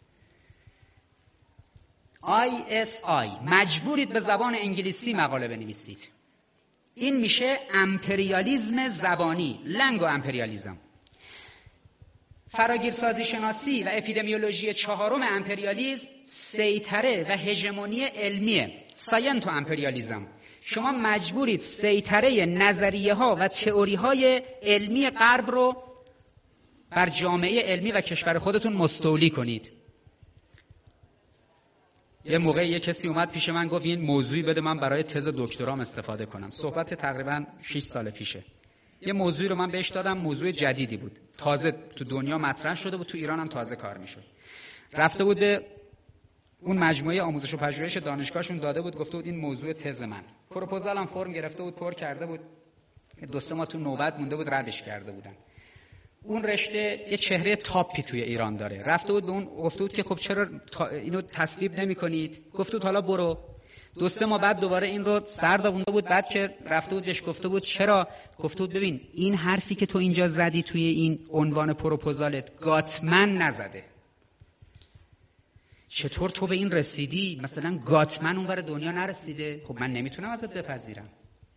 آی اس آی مجبورید به زبان انگلیسی مقاله بنویسید. این میشه امپریالیزم زبانی، لنگ و امپریالیزم. فراگیرسازی شناسی و اپیدمیولوژی چهارم امپریالیزم سیطره و هژمونی علمیه، ساینت و امپریالیزم. شما مجبورید سیطره نظریه ها و تئوری های علمی غرب رو بر جامعه علمی و کشور خودتون مستولی کنید. یه موقع یه کسی اومد پیش من گفت این موضوعی بده من برای تز دکترام استفاده کنم. صحبت تقریبا شش سال پیشه. یه موضوعی رو من بهش دادم، موضوع جدیدی بود، تازه تو دنیا مطرح شده بود، تو ایران هم تازه کار میشد. رفته بود به اون مجموعه آموزش و پژوهش دانشگاهشون داده بود، گفته بود این موضوع تز من. پروپوزالم فرم گرفته بود، پر کرده بود. دو سه ماه تو نوبت مونده بود، ردش کرده بودن. اون رشته یه چهره تاپی توی ایران داره. رفته بود به اون گفته بود که خب چرا اینو تصویب نمی‌کنید؟ گفته بود حالا برو. دو سه ماه بعد دوباره این رو سر داونده بود. بعد که رفته بود بهش گفته بود چرا؟ گفته بود ببین این حرفی که تو اینجا زدی توی این عنوان پروپوزالت گاتمن نزده. چطور تو به این رسیدی؟ مثلا گاتمن اونور دنیا نرسیده. خب من نمیتونم ازت بپذیرم.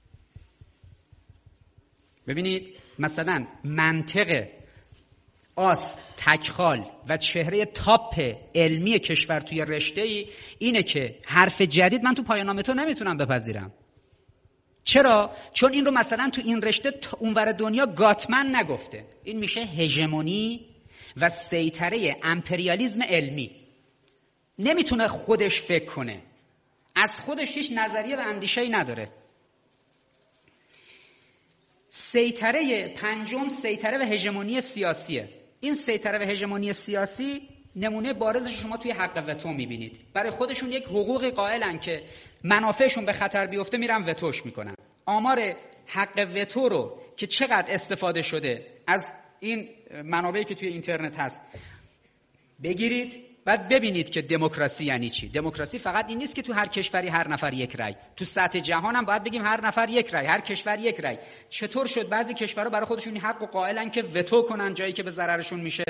ببینید مثلا منطق آس، تکخال و چهره تاپ علمی کشور توی رشته‌ای اینه که حرف جدید من تو پایان‌نامه تو نمیتونم بپذیرم. چرا؟ چون این رو مثلا تو این رشته اونور دنیا گاتمن نگفته. این میشه هژمونی و سیطره امپریالیسم علمی. نمیتونه خودش فکر کنه، از خودش هیچ نظریه و اندیشه‌ای نداره. سیطره پنجم سیطره و هژمونی سیاسیه. این سیطره و هژمونی سیاسی نمونه بارزش شما توی حق وتو میبینید. برای خودشون یک حقوقی قائلن که منافعشون به خطر بیفته میرن وتوش میکنن. آمار حق وتو رو که چقدر استفاده شده از این منابعی که توی اینترنت هست بگیرید، بعد ببینید که دموکراسی یعنی چی. دموکراسی فقط این نیست که تو هر کشوری هر نفر یک رأی، تو سطح جهان هم باید بگیم هر نفر یک رأی، هر کشور یک رأی. چطور شد بعضی کشورها برای خودشون این حق و قائلن که وتو کنن جایی که به ضررشون میشه؟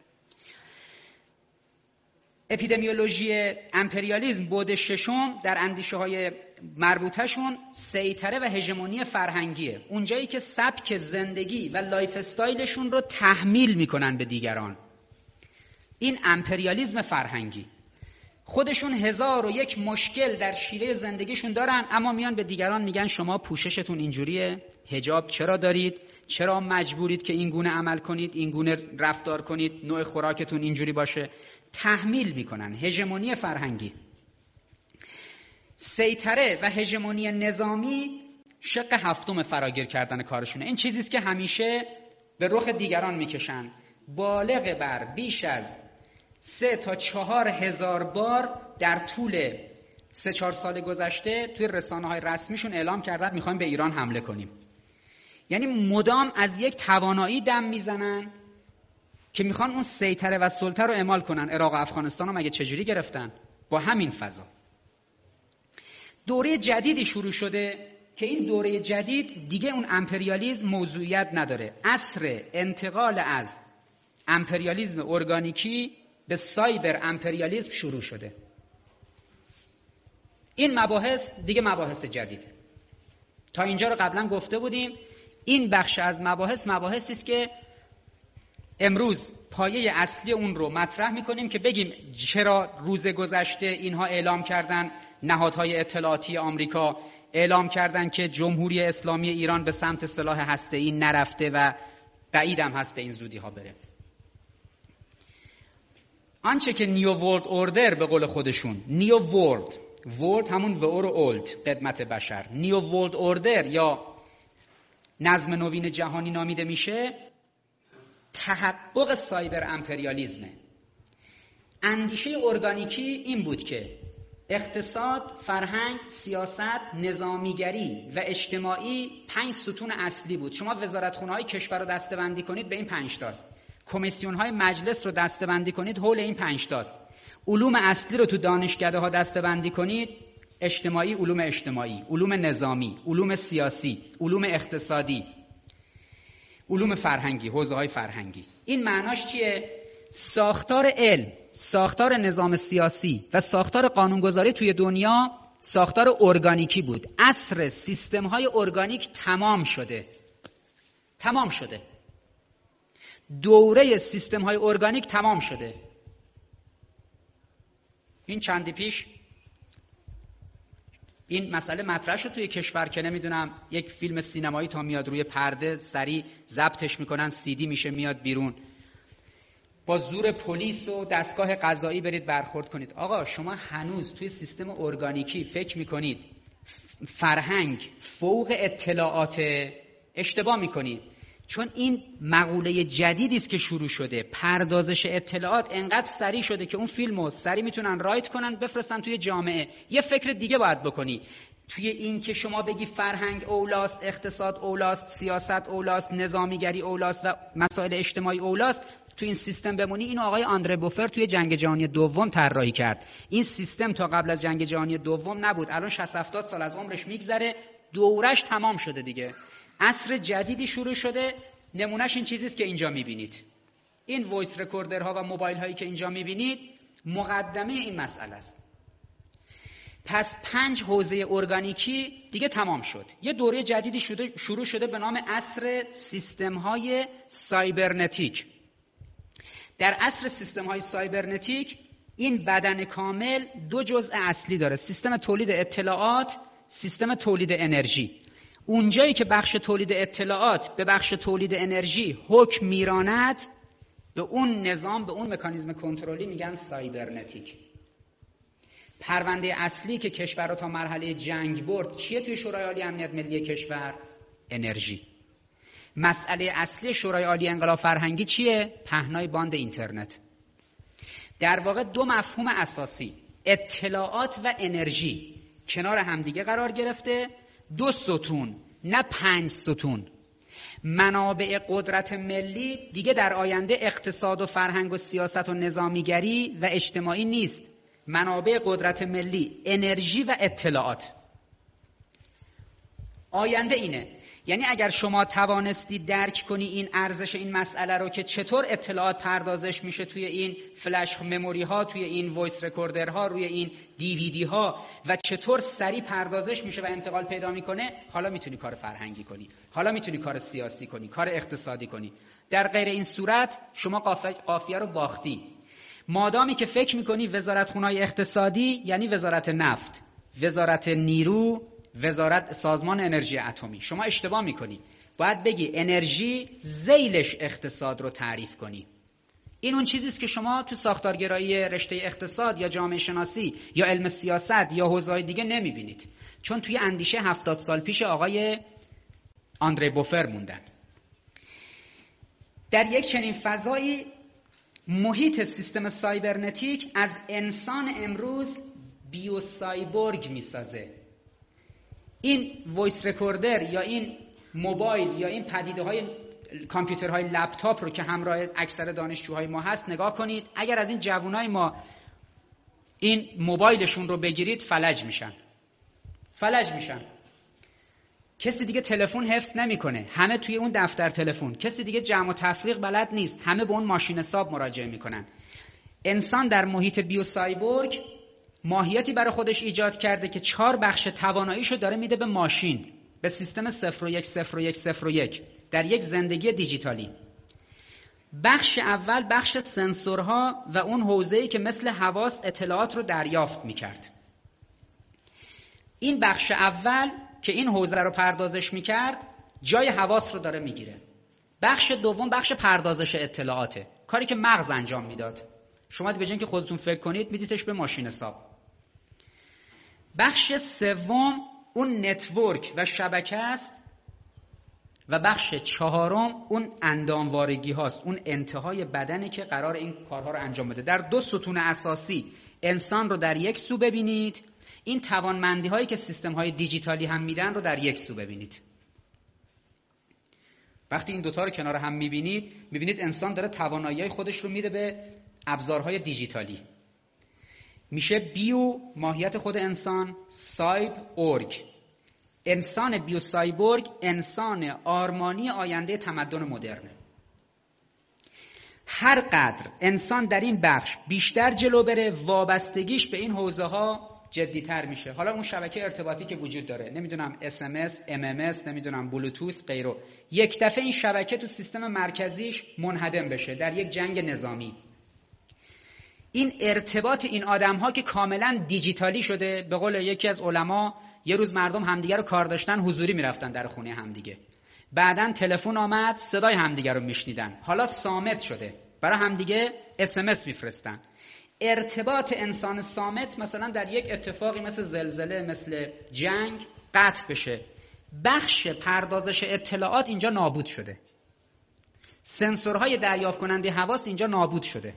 اپیدمیولوژی امپریالیسم بعد ششم در اندیشه های مربوطهشون سیطره و هژمونی فرهنگیه. اونجایی که سبک زندگی و لایف استایلشون رو تحمیل میکنن به دیگران. این امپریالیسم فرهنگی. خودشون هزار و یک مشکل در شیوه زندگیشون دارن، اما میان به دیگران میگن شما پوششتون اینجوریه، حجاب چرا دارید، چرا مجبورید که این گونه عمل کنید، این گونه رفتار کنید، نوع خوراکتون اینجوری باشه. تحمیل میکنن. هژمونی فرهنگی. سیطره و هژمونی نظامی شق هفتم فراگیر کردن کارشونه. این چیزیست که همیشه به رخ دیگران میکشن. بالغ بر بیش از سه تا چهار هزار بار در طول سه چهار سال گذشته توی رسانه‌های رسمیشون اعلام کردن میخوایم به ایران حمله کنیم. یعنی مدام از یک توانایی دم میزنن که میخوان اون سیطره و سلطه رو اعمال کنن. عراق و افغانستان رو مگه چجوری گرفتن؟ با همین فضا. دوره جدیدی شروع شده که این دوره جدید دیگه اون امپریالیسم موضوعیت نداره. عصر انتقال از امپریالیسم ارگانیکی به سایبر امپریالیسم شروع شده. این مباحث دیگه مباحث جدیده. تا اینجا رو قبلا گفته بودیم. این بخش از مباحث مباحثی است که امروز پایه اصلی اون رو مطرح میکنیم که بگیم چرا روز گذشته اینها اعلام کردن، نهادهای اطلاعاتی آمریکا اعلام کردن که جمهوری اسلامی ایران به سمت سلاح هسته‌ای نرفته و بعیدم هست به این زودی ها بره. آنچه که نیو ورلد اوردر به قول خودشون، نیو ورلد ورلد همون ور اولد قدمت بشر، نیو ورلد اوردر یا نظم نوین جهانی نامیده میشه، تحقق سایبر امپریالیزمه. اندیشه ارگانیکی این بود که اقتصاد، فرهنگ، سیاست، نظامیگری و اجتماعی پنج ستون اصلی بود. شما وزارتخونه‌های کشور رو دسته‌بندی کنید به این پنج تاست. کمیسیون‌های مجلس رو دسته‌بندی کنید حول این پنج تاست. علوم اصلی رو تو دانشکده‌ها دسته‌بندی کنید، اجتماعی، علوم اجتماعی، علوم نظامی، علوم سیاسی، علوم اقتصادی، علوم فرهنگی، حوزه‌های فرهنگی. این معناش چیه؟ ساختار علم، ساختار نظام سیاسی و ساختار قانونگذاری توی دنیا ساختار ارگانیکی بود. عصر سیستم‌های ارگانیک تمام شده. تمام شده. دوره سیستم‌های ارگانیک تمام شده. این چندی پیش این مسئله مطرح شد توی کشور که نمیدونم یک فیلم سینمایی تا میاد روی پرده سریع ضبطش میکنن، سی دی میشه میاد بیرون، با زور پلیس و دستگاه قضایی برید برخورد کنید. آقا شما هنوز توی سیستم ارگانیکی فکر میکنید فرهنگ فوق اطلاعات، اشتباه میکنید. چون این مقوله جدیدی است که شروع شده. پردازش اطلاعات انقدر سریع شده که اون فیلمو سریع میتونن رایت کنن بفرستن توی جامعه. یه فکر دیگه باید بکنی توی این که شما بگی فرهنگ اولاست، اقتصاد اولاست، سیاست اولاست، نظامیگری اولاست و مسائل اجتماعی اولاست. توی این سیستم بمونی. اینو آقای آندره بوفر توی جنگ جهانی دوم طراحی کرد. این سیستم تا قبل از جنگ جهانی دوم نبود. الان شصت هفتاد سال از عمرش میگذره، دورش تمام شده دیگه. عصر جدیدی شروع شده. نمونهش این چیزیست که اینجا میبینید. این وایس رکوردرها و موبایل هایی که اینجا میبینید مقدمه این مسئله است. پس پنج حوزه ارگانیکی دیگه تمام شد. یه دوره جدیدی شده شروع شده به نام عصر سیستم های سایبرنتیک. در عصر سیستم های سایبرنتیک این بدن کامل دو جزء اصلی داره: سیستم تولید اطلاعات، سیستم تولید انرژی. اونجایی که بخش تولید اطلاعات به بخش تولید انرژی حکم میراند، به اون نظام، به اون مکانیزم کنترلی میگن سایبرنتیک. پرونده اصلی که کشور رو تا مرحله جنگ برد چیه توی شورای عالی امنیت ملی کشور؟ انرژی. مسئله اصلی شورای عالی انقلاب فرهنگی چیه؟ پهنای باند اینترنت. در واقع دو مفهوم اساسی، اطلاعات و انرژی، کنار همدیگه قرار گرفته. دو ستون، نه پنج ستون. منابع قدرت ملی دیگه در آینده اقتصاد و فرهنگ و سیاست و نظامیگری و اجتماعی نیست. منابع قدرت ملی انرژی و اطلاعات. آینده اینه. یعنی اگر شما توانستی درک کنی این ارزش این مسئله رو که چطور اطلاعات پردازش میشه توی این فلش مموری ها، توی این وایس رکوردر ها، روی این دیویدی ها و چطور سریع پردازش میشه و انتقال پیدا میکنه، حالا میتونی کار فرهنگی کنی، حالا میتونی کار سیاسی کنی، کار اقتصادی کنی. در غیر این صورت شما قافیه رو باختی. مادامی که فکر میکنی وزارتخونه‌های اقتصادی یعنی وزارت نفت، وزارت نیرو، وزارت سازمان انرژی اتمی، شما اشتباه میکنی. باید بگی انرژی ذیلش اقتصاد رو تعریف کنی. این اون چیزیست که شما تو ساختارگرایی رشته اقتصاد یا جامعه شناسی یا علم سیاست یا حوزه‌های دیگه نمیبینید، چون توی اندیشه هفتاد سال پیش آقای آندره بوفر موندن. در یک چنین فضایی محیط سیستم سایبرنتیک از انسان امروز بیو سایبورگ میسازه. این وایس رکوردر یا این موبایل یا این پدیده‌های کامپیوترهای لپتاپ رو که همراه اکثر دانشجوهای ما هست نگاه کنید. اگر از این جوانای ما این موبایلشون رو بگیرید فلج میشن. فلج میشن. کسی دیگه تلفن حفظ نمیکنه. همه توی اون دفتر تلفن. کسی دیگه جمع و تفریق بلد نیست. همه به اون ماشین حساب مراجعه میکنن. انسان در محیط بیو سایبورگ ماهیتی برای خودش ایجاد کرده که چهار بخش تواناییشو داره میده به ماشین، به سیستم صفر و یک صفر و یک صفر و یک در یک زندگی دیجیتالی. بخش اول بخش سنسورها و اون حوزه‌ای که مثل حواس اطلاعات رو دریافت می‌کرد. این بخش اول که این حوزه رو پردازش می‌کرد جای حواس رو داره می‌گیره. بخش دوم بخش پردازش اطلاعاته، کاری که مغز انجام میداد. شما به جای اینکه خودتون فکر کنید میدیدش به ماشین حساب. بخش سوم اون نتورک و شبکه است و بخش چهارم اون انداموارگی هاست، اون انتهای بدنی که قرار این کارها رو انجام بده. در دو ستون اساسی انسان رو در یک سو ببینید، این توانمندی هایی که سیستم های دیجیتالی هم میدن رو در یک سو ببینید. وقتی این دوتا رو کنار هم میبینید میبینید انسان داره توانایی خودش رو میده به ابزارهای دیجیتالی. میشه بیو ماهیت خود انسان، سایب اورگ. انسان بیو سایبورگ انسان آرمانی آینده تمدن مدرن. هر قدر انسان در این بخش بیشتر جلو بره وابستگیش به این حوزه ها جدی‌تر میشه. حالا اون شبکه ارتباطی که وجود داره، نمیدونم اس ام اس، ام ام اس، نمیدونم بلوتوث، غیره، یک دفعه این شبکه تو سیستم مرکزیش منهدم بشه در یک جنگ نظامی. این ارتباط این آدم‌ها که کاملا دیجیتالی شده، به قول یکی از علما یه روز مردم همدیگه رو کار داشتن حضوری میرفتن در خونه همدیگه، بعدن تلفن آمد صدای همدیگه رو میشنیدن، حالا صامت شده برای همدیگه اس ام اس میفرستن. ارتباط انسان صامت مثلا در یک اتفاقی مثل زلزله، مثل جنگ قطع بشه، بخش پردازش اطلاعات اینجا نابود شده، سنسورهای دریافت کننده حواس اینجا نابود شده.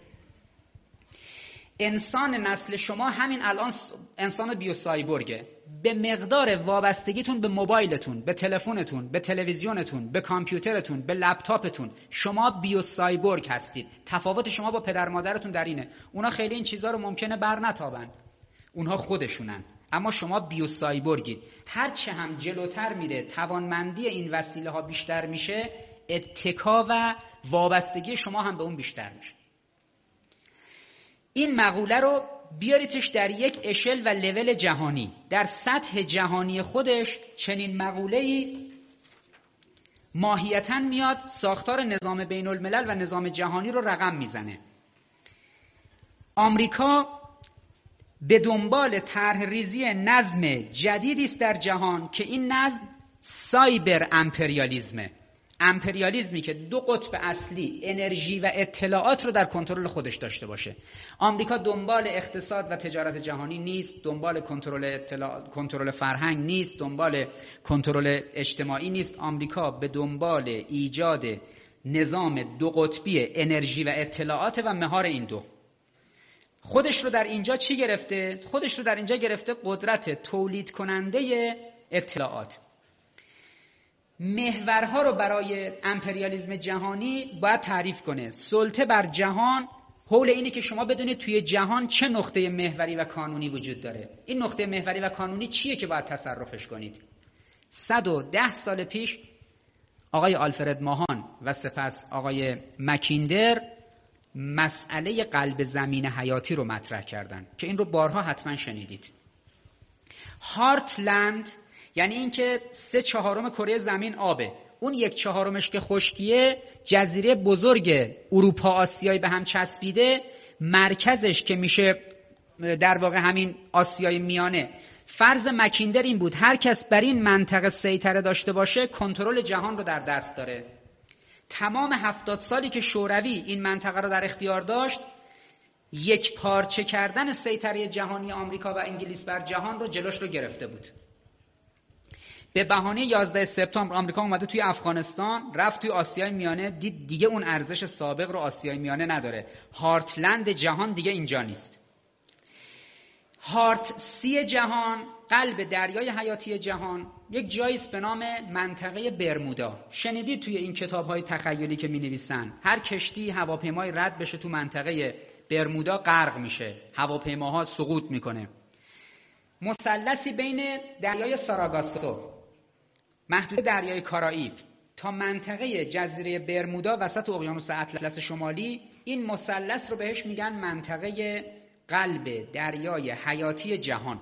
انسان نسل شما همین الان انسان بیو سایبورگه. به مقدار وابستگیتون به موبایلتون، به تلفنتون، به تلویزیونتون، به کامپیوترتون، به لپتاپتون شما بیو سایبورگ هستید. تفاوت شما با پدر مادرتون در اینه، اونا خیلی این چیزا رو ممکنه بر نتابن، اونها خودشونن، اما شما بیو سایبورگید. هر چه هم جلوتر میره توانمندی این وسیله ها بیشتر میشه، اتکا و وابستگی شما هم به اون بیشتر میشه. این مقوله رو بیاریدش در یک اشل و لول جهانی. در سطح جهانی خودش چنین مقوله‌ای ماهیتاً میاد ساختار نظام بین الملل و نظام جهانی رو رقم میزنه. آمریکا به دنبال طرح ریزی نظم جدیدی است در جهان که این نظم سایبر امپریالیزمه. امپریالیزمی که دو قطب اصلی انرژی و اطلاعات رو در کنترل خودش داشته باشه. آمریکا دنبال اقتصاد و تجارت جهانی نیست، دنبال کنترل اطلاع، کنترل فرهنگ نیست، دنبال کنترل اجتماعی نیست. آمریکا به دنبال ایجاد نظام دو قطبی انرژی و اطلاعات و مهار این دو. خودش رو در اینجا چی گرفته؟ خودش رو در اینجا گرفته قدرت تولید کننده اطلاعات. محورها رو برای امپریالیسم جهانی باید تعریف کنه. سلطه بر جهان حول اینه که شما بدونید توی جهان چه نقطه محوری و کانونی وجود داره. این نقطه محوری و کانونی چیه که باید تصرفش کنید؟ صد و ده سال پیش آقای آلفرد ماهان و سپس آقای مکیندر مسئله قلب زمین حیاتی رو مطرح کردن که این رو بارها حتما شنیدید. هارتلند یعنی اینکه سه چهارم کره زمین آبه، اون یک چهارمش که خشکیه، جزیره بزرگ اروپا آسیایی به هم چسبیده، مرکزش که میشه در واقع همین آسیای میانه. فرض مکیندر این بود هر کس بر این منطقه سیطره داشته باشه کنترل جهان رو در دست داره. تمام هفتاد سالی که شوروی این منطقه رو در اختیار داشت، یک پارچه کردن سیطره جهانی آمریکا و انگلیس بر جهان رو جلوش رو گرفته بود. به بهانه یازده سپتامبر آمریکا اومده توی افغانستان، رفت توی آسیای میانه، دید دیگه اون ارزش سابق رو آسیای میانه نداره. هارتلند جهان دیگه اینجا نیست. هارت سی جهان، قلب دریای حیاتی جهان، یک جایی است به نام منطقه برمودا. شنیدید توی این کتاب‌های تخیلی که می‌نویسن هر کشتی هواپیمای رد بشه تو منطقه برمودا غرق میشه، هواپیماها سقوط میکنه. مثلثی بین دریای ساراگاسو، محدود دریای کارائیب تا منطقه جزیره برمودا وسط اقیانوس اطلس شمالی، این مثلث رو بهش میگن منطقه قلب دریای حیاتی جهان.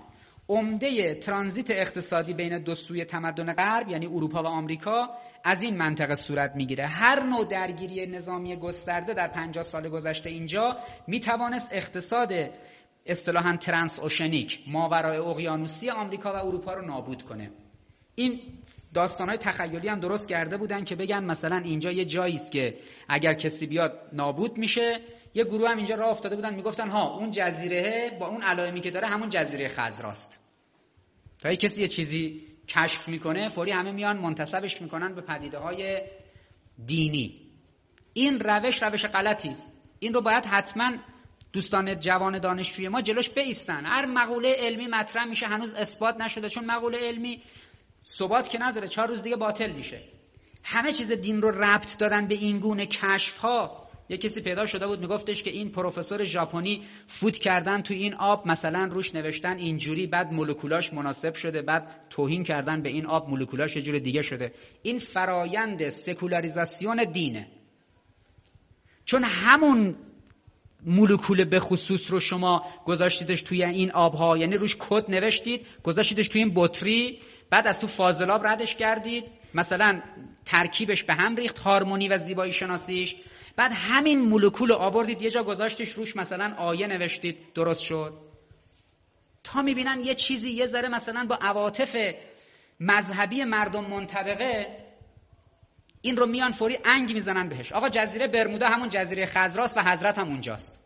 عمده ترانزیت اقتصادی بین دو سوی تمدن غرب یعنی اروپا و آمریکا از این منطقه صورت میگیره. هر نوع درگیری نظامی گسترده در پنجاه سال گذشته اینجا میتوانست اقتصاد اصطلاحاً ترانس اوشنیک ماورای اقیانوسی آمریکا و اروپا رو نابود کنه. این داستان‌های تخیلی هم درست کرده بودن که بگن مثلا اینجا یه جایی است که اگر کسی بیاد نابود میشه. یه گروه هم اینجا راه افتاده بودن میگفتن ها اون جزیره با اون علائمی که داره همون جزیره خضراست. تا یه کسی یه چیزی کشف میکنه فوری همه میان منتسبش میکنن به پدیده‌های دینی. این روش روش غلطی است. این رو باید حتما دوستان جوان دانشجوی ما جلوش بایستن. هر مقوله علمی مطرح میشه هنوز اثبات نشده، چون مقوله علمی ثبات که نداره، چهار روز دیگه باطل میشه. همه چیز دین رو ربط دادن به این گونه کشف‌ها. یه کسی پیدا شده بود میگفتش که این پروفسور ژاپنی فوت کردن تو این آب، مثلا روش نوشتن اینجوری، بعد مولکولاش مناسب شده، بعد توهین کردن به این آب، مولکولاش یه جور دیگه شده. این فرایند سکولاریزاسیون دینه. چون همون مولکول به خصوص رو شما گذاشتیدش توی این آبها، یعنی روش کد نوشتید، گذاشتیدش توی این بطری، بعد از تو فاضلاب ردش کردید، مثلا ترکیبش به هم ریخت، هارمونی و زیبایی شناسیش، بعد همین مولکول رو آوردید یه جا گذاشتیش، روش مثلا آیه نوشتید، درست شد. تا میبینن یه چیزی یه ذره مثلا با عواطف مذهبی مردم منطبقه، این رو میان فوری انگ میزنن بهش. آقا جزیره برمودا همون جزیره خضراست و حضرت هم اونجاست.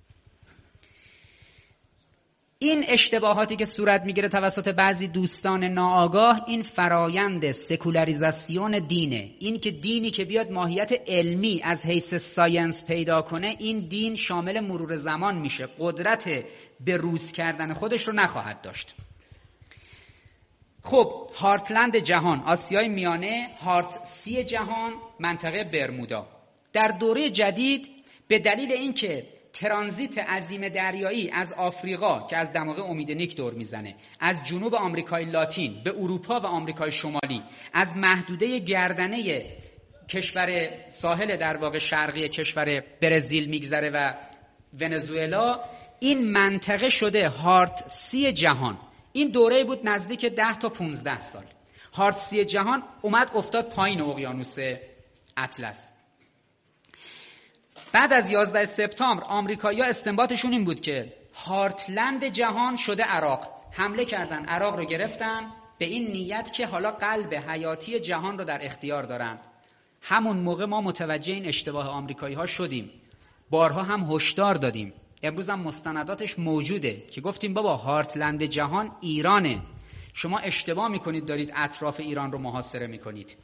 این اشتباهاتی که صورت میگیره توسط بعضی دوستان ناآگاه، این فرایند سکولاریزاسیون دینه. این که دینی که بیاد ماهیت علمی از حیث ساینس پیدا کنه، این دین شامل مرور زمان میشه، قدرت بروز کردن خودش رو نخواهد داشت. خب هارتلند جهان، آسیای میانه، هارت سی جهان، منطقه برمودا. در دوره جدید به دلیل اینکه ترانزیت عظیم دریایی از آفریقا که از دماغ امید نیک دور میزنه، از جنوب آمریکای لاتین به اروپا و آمریکای شمالی، از محدوده گردنه کشور ساحل در واقع شرقی کشور برزیل میگذره و ونزوئلا، این منطقه شده هارت سی جهان. این دوره بود نزدیک ده تا پونزده سال. هارت سی جهان اومد افتاد پایین اقیانوس اطلس. بعد از یازده سپتامبر آمریکایی‌ها استنباطشون این بود که هارتلند جهان شده عراق. حمله کردن، عراق رو گرفتن، به این نیت که حالا قلب حیاتی جهان رو در اختیار دارن. همون موقع ما متوجه این اشتباه آمریکایی‌ها شدیم. بارها هم هشدار دادیم. امروز هم مستنداتش موجوده که گفتیم بابا هارتلند جهان ایرانه. شما اشتباه میکنید دارید اطراف ایران رو محاصره میکنید.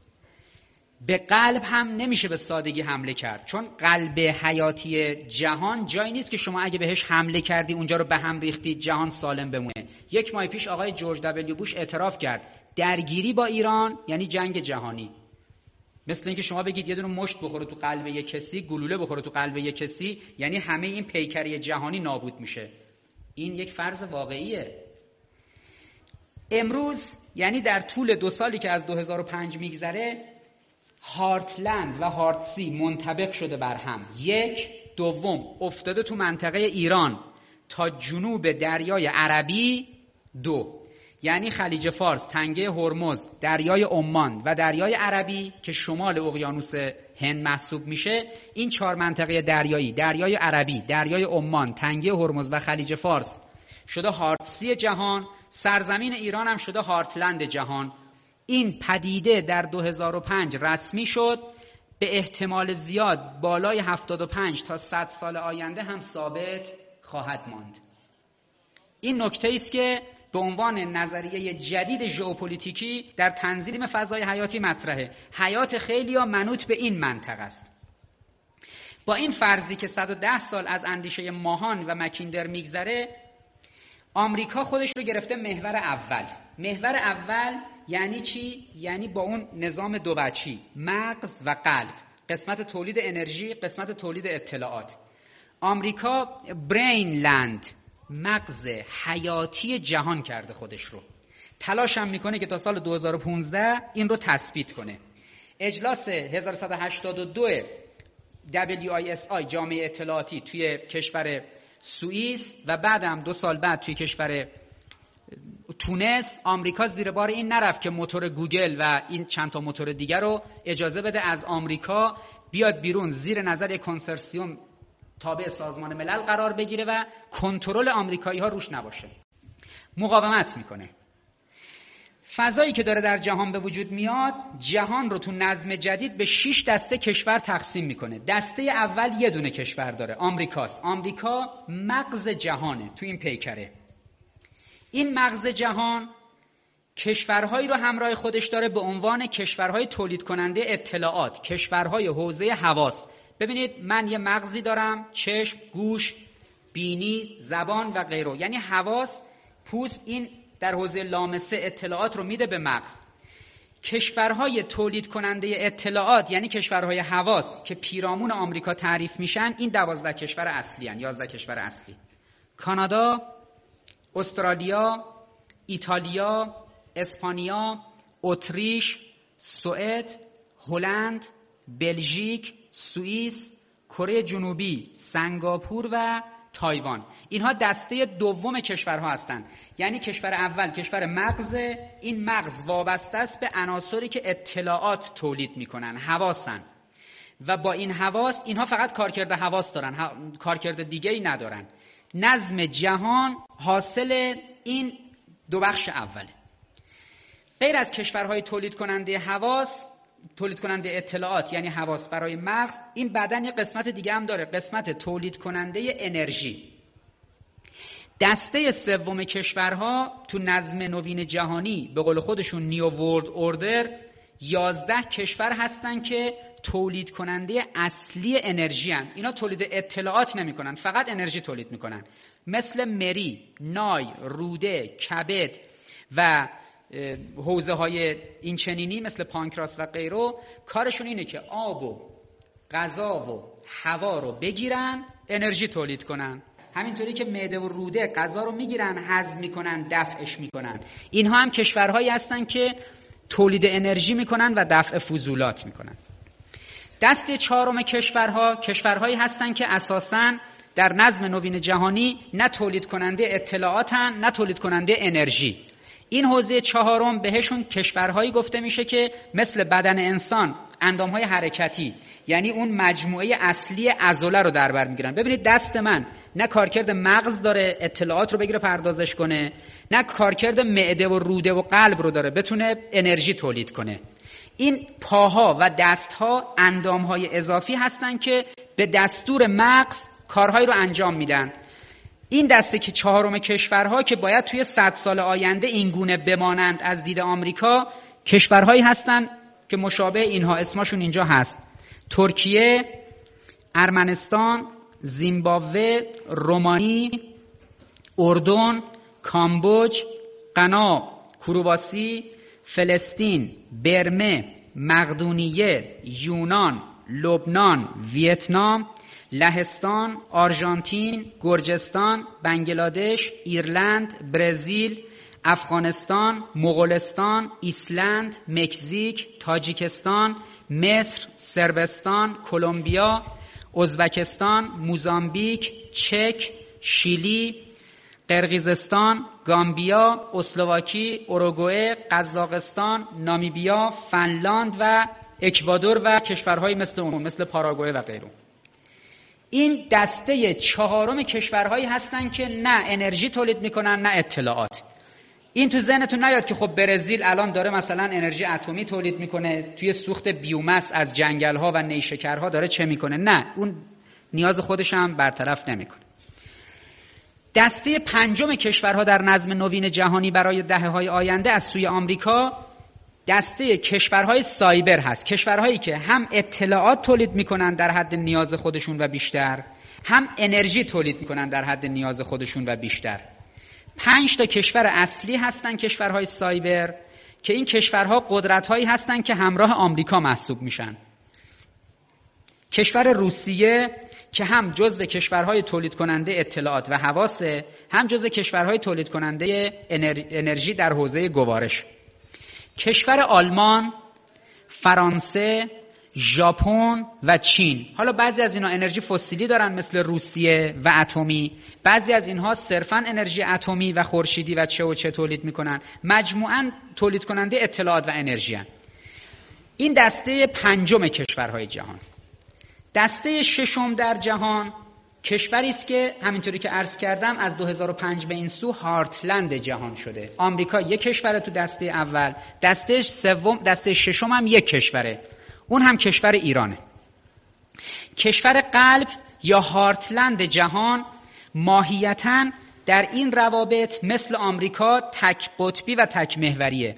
به قلب هم نمیشه به سادگی حمله کرد، چون قلب حیاتی جهان جایی نیست که شما اگه بهش حمله کردی اونجا رو به هم ریختید جهان سالم بمونه. یک ماه پیش آقای جورج دبلیو بوش اعتراف کرد درگیری با ایران یعنی جنگ جهانی. مثل اینکه شما بگید یه دونه مشت بخوره تو قلب یک کسی، گلوله بخوره تو قلب یک کسی، یعنی همه این پیکری جهانی نابود میشه. این یک فرض واقعیه. امروز یعنی در طول دو سالی که از دو هزار و پنج میگذره، هارتلند و هارت سی منطبق شده بر هم. یک، دوم افتاده تو منطقه ایران تا جنوب دریای عربی. دو، یعنی خلیج فارس، تنگه هرمز، دریای عمان و دریای عربی که شمال اقیانوس هند محسوب میشه. این چهار منطقه دریایی، دریای عربی، دریای عمان، تنگه هرمز و خلیج فارس شده هارتسی جهان. سرزمین ایران هم شده هارتلند جهان. این پدیده در دو هزار و پنج رسمی شد. به احتمال زیاد بالای هفتاد و پنج تا صد سال آینده هم ثابت خواهد ماند. این نکته است که به عنوان نظریه جدید ژئوپلیتیکی در تنظیم فضای حیاتی مطرحه. حیات خیلی‌ها منوط به این منطقه است. با این فرضی که صد و ده سال از اندیشه ماهان و مکیندر میگذره، آمریکا خودش رو گرفته محور اول. محور اول یعنی چی؟ یعنی با اون نظام دو بچی، مغز و قلب، قسمت تولید انرژی، قسمت تولید اطلاعات. آمریکا برین لند، مغز حیاتی جهان کرده خودش رو. تلاش هم میکنه که تا سال دو هزار و پانزده این رو تثبیت کنه. اجلاس هزار و صد و هشتاد و دو دبلیو آی اس آی جامعه اطلاعاتی توی کشور سوئیس و بعدم دو سال بعد توی کشور تونس آمریکا زیر بار این نرفت که موتور گوگل و این چند تا موتور دیگر رو اجازه بده از آمریکا بیاد بیرون زیر نظر یک کنسرسیوم تابع سازمان ملل قرار بگیره و کنترل آمریکایی‌ها روش نباشه. مقاومت میکنه. فضایی که داره در جهان به وجود میاد جهان رو تو نظم جدید به شش دسته کشور تقسیم میکنه. دسته اول یه دونه کشور داره، آمریکاست. آمریکا مغز جهانه تو این پیکره. این مغز جهان کشورهایی رو همراه خودش داره به عنوان کشورهای تولید کننده اطلاعات، کشورهای حوزه حواس. ببینید من یه مغزی دارم، چشم، گوش، بینی، زبان و غیره، یعنی حواس، پوست، این در حوزه لامسه اطلاعات رو میده به مغز. کشورهای تولید کننده اطلاعات یعنی کشورهای حواس که پیرامون آمریکا تعریف میشن، این دوازده کشور اصلی هن، یازده کشور اصلی: کانادا، استرالیا، ایتالیا، اسپانیا، اتریش، سوئد، هلند، بلژیک، سوئیس، کره جنوبی، سنگاپور و تایوان. اینها دسته دوم کشورها هستند. یعنی کشور اول کشور مغز، این مغز وابسته است به عناصری که اطلاعات تولید میکنن، حواسن، و با این حواس اینها فقط کارکرد حواس دارن، کارکرد دیگه ای ندارن. نظم جهان حاصل این دو بخش اوله. غیر از کشورهای تولید کننده حواس، تولید کننده اطلاعات یعنی حواس برای مغز، این بدن یه قسمت دیگه هم داره، قسمت تولید کننده انرژی. دسته سوم کشورها تو نظم نوین جهانی به قول خودشون نیو ورلد اوردر، یازده کشور هستن که تولید کننده اصلی انرژی هستن. اینا تولید اطلاعات نمی کنن، فقط انرژی تولید میکنن، مثل مری، نای، روده، کبد و حوزه های این چنینی مثل پانکراس و غیره. کارشون اینه که آب و غذا و هوا رو بگیرن، انرژی تولید کنن. همینطوری که معده و روده غذا رو میگیرن، هضم میکنن، دفعش میکنن. اینها هم کشورهایی هستن که تولید انرژی میکنن و دفع فضولات میکنن. دسته چهارم کشورها کشورهایی هستن که اساساً در نظم نوین جهانی نه تولید کننده اطلاعاتن نه تولید کننده انرژی. این حوزه چهارم بهشون کشورهایی گفته میشه که مثل بدن انسان، اندامهای حرکتی، یعنی اون مجموعه اصلی عضله رو در بر میگیرن. ببینید دست من نه کارکرد مغز داره اطلاعات رو بگیره پردازش کنه، نه کارکرد معده و روده و قلب رو داره بتونه انرژی تولید کنه. این پاها و دستها اندامهای اضافی هستن که به دستور مغز کارهایی رو انجام میدن. این دسته که چهارم کشورها که باید توی صد سال آینده این گونه بمانند از دید آمریکا، کشورهایی هستن که مشابه اینها اسمشون اینجا هست: ترکیه، ارمنستان، زیمبابوه، رومانی، اردن، کامبوج، غنا، کرواسی، فلسطین، برمه، مقدونیه، یونان، لبنان، ویتنام، لهستان، آرژانتین، گرجستان، بنگلادش، ایرلند، برزیل، افغانستان، مغولستان، ایسلند، مکزیک، تاجیکستان، مصر، صربستان، کلمبیا، ازبکستان، موزامبیک، چک، شیلی، قرقیزستان، گامبیا، اسلواکی، اوروگوئه، قزاقستان، نامیبیا، فنلاند و اکوادور و کشورهای مثل اون مثل پاراگوئه و غیره. این دسته چهارم کشورهایی هستن که نه انرژی تولید میکنن نه اطلاعات. این تو ذهنتون نیاد که خب برزیل الان داره مثلا انرژی اتمی تولید میکنه، توی سوخت بیوماس از جنگل‌ها و نیشکرها داره چه میکنه؟ نه، اون نیاز خودش هم برطرف نمیکنه. دسته پنجم کشورها در نظم نوین جهانی برای دهه‌های آینده از سوی آمریکا دسته کشورهای سایبر هست. کشورهایی که هم اطلاعات تولید میکنن در حد نیاز خودشون و بیشتر، هم انرژی تولید میکنن در حد نیاز خودشون و بیشتر. پنج تا کشور اصلی هستن کشورهای سایبر که این کشورها قدرت‌هایی هستن که همراه آمریکا محسوب میشن. کشور روسیه که هم جزو کشورهای تولید کننده اطلاعات و حواسه، هم جزو کشورهای تولید کننده انرژی در حوزه گوارش. کشور آلمان، فرانسه، ژاپن و چین. حالا بعضی از اینا انرژی فسیلی دارن مثل روسیه و اتمی، بعضی از اینها صرفاً انرژی اتمی و خورشیدی و چه و چه تولید میکنن. مجموعاً تولید کننده اطلاعات و انرژی هن. این دسته پنجم کشورهای جهان. دسته ششم در جهان کشوری است که همینطوری که عرض کردم از دو هزار و پنج به این سو هارتلند جهان شده. آمریکا یک کشوره تو دسته اول، دسته سوم، دسته ششم هم یک کشوره، اون هم کشور ایرانه. کشور قلب یا هارتلند جهان ماهیتاً در این روابط مثل آمریکا تک قطبی و تک محوریه.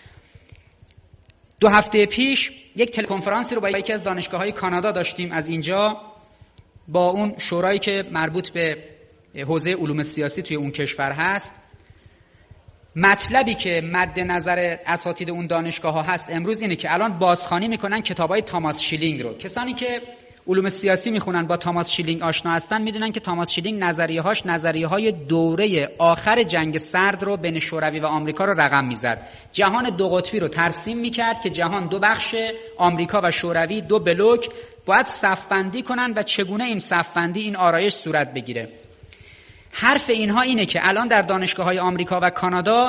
دو هفته پیش یک تلکنفرانسی رو با یکی از دانشگاه‌های کانادا داشتیم از اینجا، با اون شورایی که مربوط به حوزه علوم سیاسی توی اون کشور هست. مطلبی که مد نظر اساتید اون دانشگاه‌ها هست امروز اینه که الان بازخوانی میکنن کتابای تاماس شیلینگ رو. کسانی که علوم سیاسی میخونن با تاماس شیلینگ آشنا هستن میدونن که تاماس شیلینگ نظریه‌هاش نظریه‌های دوره آخر جنگ سرد رو بین شوروی و آمریکا رو رقم میزد. جهان دو قطبی رو ترسیم میکرد که جهان دو بخش، آمریکا و شوروی دو بلوک، باید صف‌بندی کنن و چگونه این صف‌بندی، این آرایش صورت بگیره. حرف اینها اینه که الان در دانشگاه‌های آمریکا و کانادا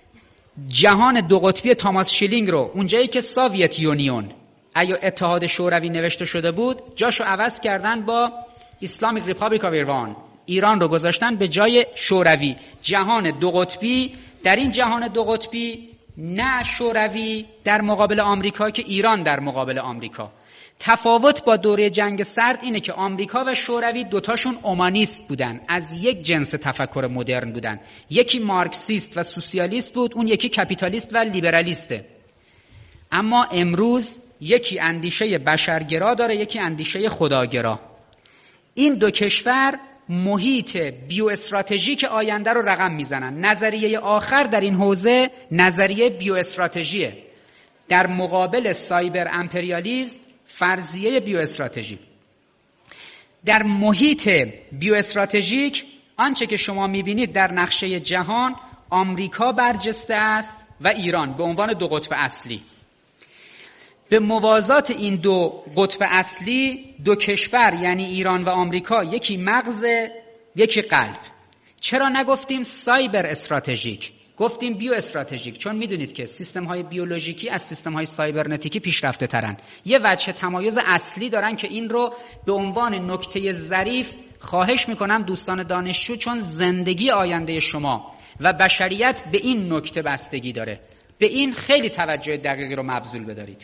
جهان دو قطبی تاماس شیلینگ رو اونجایی که سوویت یونیون یا اتحاد شوروی نوشته شده بود جاشو عوض کردن با اسلامیک ریپابلیک آف ایران، ایران رو گذاشتن به جای شوروی. جهان دو قطبی، در این جهان دو قطبی نه شوروی در مقابل آمریکا که ایران در مقابل آمریکا. تفاوت با دوره جنگ سرد اینه که آمریکا و شوروی دوتاشون اومانیست بودن، از یک جنس تفکر مدرن بودن. یکی مارکسیست و سوسیالیست بود، اون یکی کپیتالیست و لیبرالیسته. اما امروز یکی اندیشه بشرگرا داره، یکی اندیشه خداگرا. این دو کشور محیط بیو استراتژیک آینده رو رقم میزنن. نظریه آخر در این حوزه نظریه بیو استراتژیه. در مقابل سایبر امپریالیسم فرضیه بیو استراتژی. در محیط بیو استراتژیک آنچه که شما میبینید در نقشه جهان، آمریکا برجسته است و ایران به عنوان دو قطب اصلی. به موازات این دو قطب اصلی دو کشور یعنی ایران و آمریکا، یکی مغز یکی قلب. چرا نگفتیم سایبر استراتژیک، گفتیم بیو استراتژیک؟ چون میدونید که سیستم های بیولوژیکی از سیستم های سایبرنتیکی پیشرفته ترن. یه وجه تمایز اصلی دارن که این رو به عنوان نکته ظریف خواهش میکنم دوستان دانشجو، چون زندگی آینده شما و بشریت به این نکته بستگی داره، به این خیلی توجه دقیقی رو مبذول بدارید.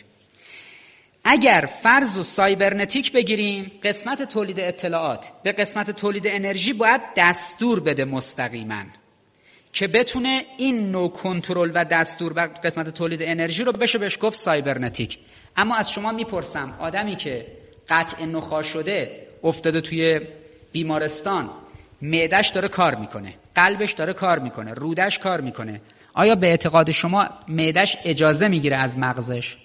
اگر فرض و سایبرنتیک بگیریم، قسمت تولید اطلاعات به قسمت تولید انرژی باید دستور بده مستقیما که بتونه این نوع کنترل و دستور و قسمت تولید انرژی رو بشه بهش گفت سایبرنتیک. اما از شما میپرسم، آدمی که قطع نخاع شده افتاده توی بیمارستان، معده‌اش داره کار میکنه، قلبش داره کار میکنه، رودش کار میکنه، آیا به اعتقاد شما معده‌اش اجازه میگیره از مغزش؟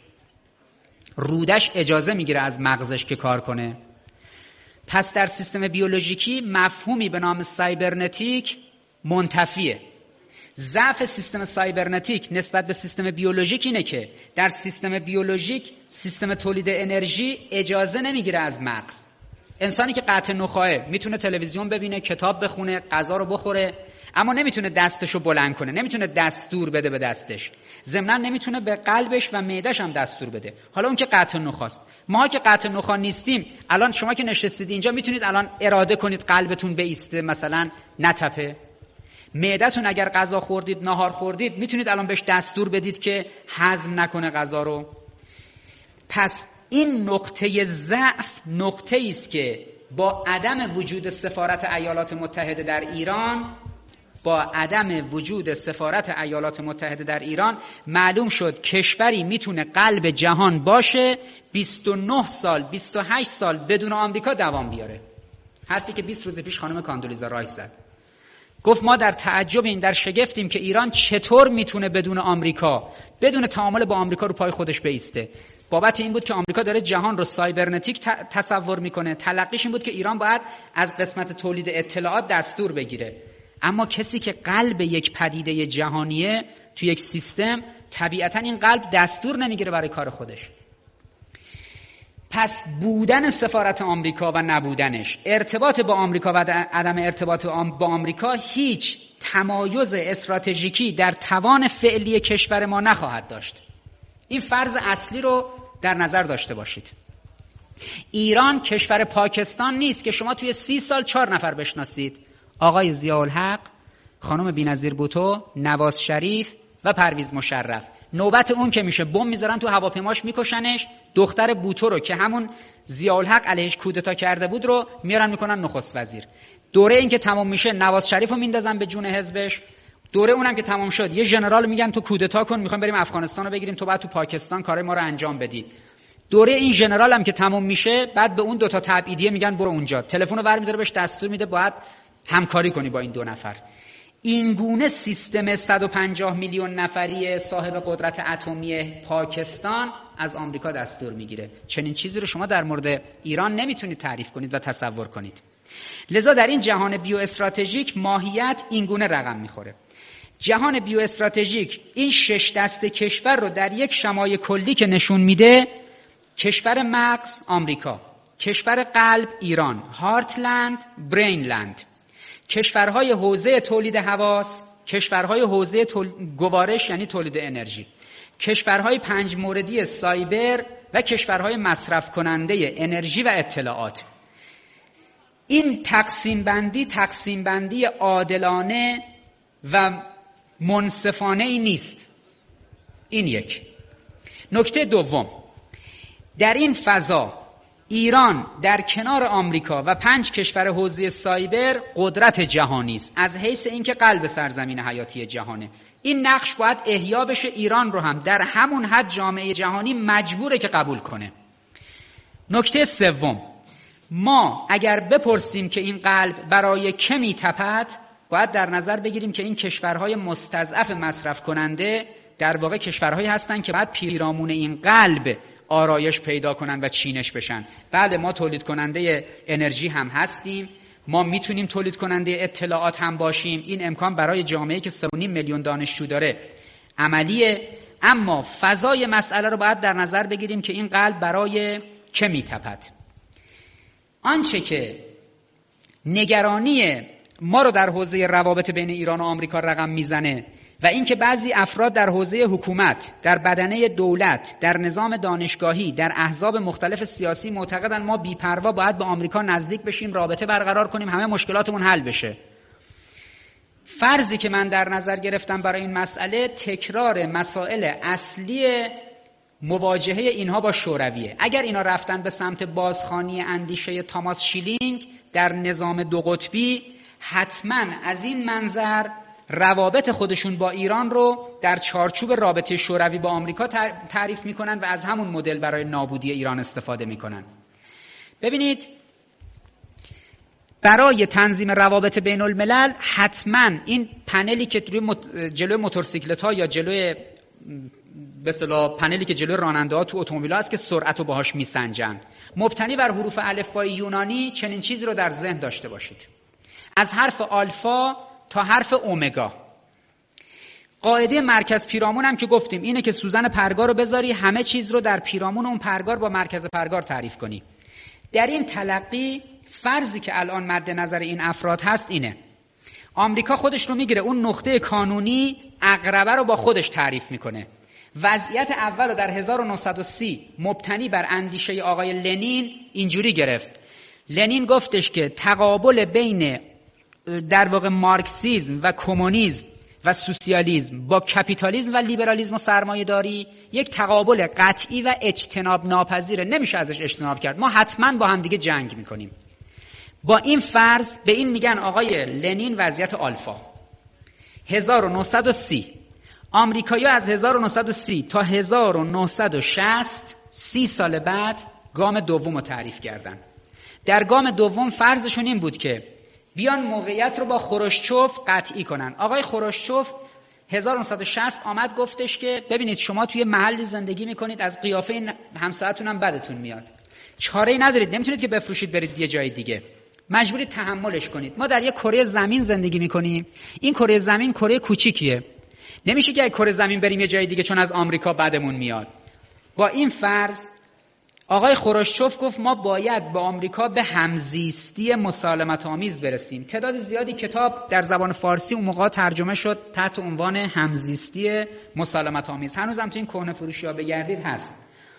رودش اجازه میگیره از مغزش که کار کنه؟ پس در سیستم بیولوژیکی مفهومی به نام سایبرنتیک منتفیه. ضعف سیستم سایبرنتیک نسبت به سیستم بیولوژیک اینه که در سیستم بیولوژیک سیستم تولید انرژی اجازه نمیگیره از مغز. انسانی که قطع نخاعه میتونه تلویزیون ببینه، کتاب بخونه، غذا رو بخوره، اما نمیتونه دستشو بلند کنه، نمیتونه دستور بده به دستش، ضمناً نمیتونه به قلبش و معده‌ش هم دستور بده. حالا اون که قطع نخاست. ماها که قطع نخاع نیستیم، الان شما که نشستید اینجا میتونید الان اراده کنید قلبتون بایسته مثلا نتپه؟ معده‌تون اگر غذا خوردید، ناهار خوردید، میتونید الان بهش دستور بدید که هضم نکنه غذا رو؟ پس این نقطه ضعف نقطه‌ای است که با عدم وجود سفارت ایالات متحده در ایران با عدم وجود سفارت ایالات متحده در ایران معلوم شد کشوری میتونه قلب جهان باشه بیست و نه سال بیست و هشت سال بدون آمریکا دوام بیاره. حرفی که بیست روز پیش خانم کاندولیزا رایس زد. گفت ما در تعجب این در شگفتیم که ایران چطور میتونه بدون آمریکا، بدون تعامل با آمریکا رو پای خودش بایسته. بابت این بود که آمریکا داره جهان رو سایبرنتیک تصور میکنه. تلقیش این بود که ایران باید از قسمت تولید اطلاعات دستور بگیره. اما کسی که قلب یک پدیده جهانیه توی یک سیستم، طبیعتا این قلب دستور نمیگیره برای کار خودش. پس بودن سفارت آمریکا و نبودنش، ارتباط با آمریکا و عدم ارتباط با آمریکا هیچ تمایز استراتژیکی در توان فعلی کشور ما نخواهد داشت. این فرض اصلی رو در نظر داشته باشید. ایران کشور پاکستان نیست که شما توی سی سال چهار نفر بشناسید: آقای ضیاءالحق، خانم بی‌نظیر بوتو، نواز شریف و پرویز مشرف. نوبت اون که میشه بمب میذارن تو هواپیماش میکشنش، دختر بوتو رو که همون ضیاءالحق علیهش کودتا کرده بود رو میارن میکنن نخست وزیر. دوره این که تمام میشه نواز شریف رو میندازن به جون حزبش. دوره اونم که تمام شد یه ژنرال میگن تو کودتا کن، میخوایم بریم افغانستان رو بگیریم، تو بعد تو پاکستان کارای ما رو انجام بدی. دوره این ژنرال هم که تمام میشه بعد به اون دو تا تبعیدیه میگن برو اونجا، تلفن رو برمی‌داره بهش دستور میده باید همکاری کنی با این دو نفر. این گونه سیستم صد و پنجاه میلیون نفری صاحب قدرت اتمی پاکستان از آمریکا دستور میگیره. چنین چیزی رو شما در مورد ایران نمیتونید تعریف کنید و تصور کنید. لذا در این جهان بیو استراتژیک ماهیت این گونه رقم میخوره. جهان بیو استراتژیک این شش دسته کشور رو در یک شمای کلی که نشون میده: کشور مغز آمریکا، کشور قلب ایران، هارتلند، برینلند، کشورهای حوزه تولید حواس، کشورهای حوزه تول... گوارش یعنی تولید انرژی، کشورهای پنج موردی سایبر و کشورهای مصرف کننده انرژی و اطلاعات. این تقسیم بندی تقسیم بندی عادلانه و منصفانه ای نیست. این یک. نکته دوم، در این فضا ایران در کنار آمریکا و پنج کشور حوزه سایبر قدرت جهانی است از حیث اینکه قلب سرزمین حیاتی جهانه. این نقش باید احیا بشه. ایران رو هم در همون حد جامعه جهانی مجبوره که قبول کنه. نکته سوم، ما اگر بپرسیم که این قلب برای که میتپد، باید در نظر بگیریم که این کشورهای مستضعف مصرف کننده در واقع کشورهایی هستن که باید پیرامون این قلب آرایش پیدا کنن و چینش بشن. بله ما تولید کننده انرژی هم هستیم، ما میتونیم تولید کننده اطلاعات هم باشیم، این امکان برای جامعه‌ای که سه و نیم میلیون دانشجو داره عملیه، اما فضای مسئله رو باید در نظر بگیریم که این قلب برای که میتپد. آنچه که نگرانی ما رو در حوزه روابط بین ایران و آمریکا رقم میزنه و اینکه بعضی افراد در حوزه حکومت، در بدنه دولت، در نظام دانشگاهی، در احزاب مختلف سیاسی معتقدن ما بی‌پروا باید به آمریکا نزدیک بشیم، رابطه برقرار کنیم، همه مشکلاتمون حل بشه. فرضی که من در نظر گرفتم برای این مسئله تکرار مسائل اصلی مواجهه اینها با شورویه. اگر اینا رفتن به سمت بازخوانی اندیشه تاماس شیلینگ در نظام دو قطبی، حتما از این منظر روابط خودشون با ایران رو در چارچوب رابطه شوروی با آمریکا تعریف میکنن و از همون مدل برای نابودی ایران استفاده میکنن. ببینید، برای تنظیم روابط بین الملل حتما این پنلی که روی مت... جلوی موتورسیکلت ها یا جلوی به اصطلاح پنلی که جلوی راننده ها تو اتومبیل ها است که سرعت رو باهاش میسنجن، مبتنی بر حروف الفبای یونانی، چنین چیزی رو در ذهن داشته باشید. از حرف آلفا تا حرف اومگا. قاعده مرکز پیرامون هم که گفتیم اینه که سوزن پرگار رو بذاری، همه چیز رو در پیرامون اون پرگار با مرکز پرگار تعریف کنی. در این تلقی فرضی که الان مد نظر این افراد هست اینه: آمریکا خودش رو میگیره اون نقطه کانونی عقربه رو با خودش تعریف میکنه. وضعیت اول رو در هزار و نهصد و سی مبتنی بر اندیشه آقای لنین اینجوری گرفت. لنین گفتش که تقابل بین در واقع مارکسیسم و کمونیسم و سوسیالیسم با کپیتالیسم و لیبرالیسم و سرمایه‌داری یک تقابل قطعی و اجتناب ناپذیره، نمیشه ازش اجتناب کرد. ما حتما با هم دیگه جنگ میکنیم. با این فرض به این میگن آقای لنین وضعیت آلفا. هزار و نهصد و سی آمریکایی‌ها از هزار و نهصد و سی تا هزار و نهصد و شصت سی سال بعد گام دوم رو تعریف کردن. در گام دوم فرضشون این بود که بیان موقعیت رو با خروشچوف قطعی کنن. آقای خروشچوف هزار و نهصد و شصت آمد گفتش که ببینید شما توی محلی زندگی میکنید، از قیافه همسایه‌تون هم بدتون میاد، چاره‌ای ندارید، نمیتونید که بفروشید برید یه جای دیگه، مجبورید تحملش کنید. ما در یه کره زمین زندگی میکنیم، این کره زمین کره کوچیکیه، نمیشه که کره زمین بریم یه جای دیگه چون از آمریکا بدمون میاد. با این فرض آقای خروشچوف گفت ما باید با آمریکا به همزیستی مسالمت آمیز برسیم. تعداد زیادی کتاب در زبان فارسی اون موقع ترجمه شد تحت عنوان همزیستی مسالمت آمیز. هنوز هم تو این کهنه فروشی ها بگردید هست.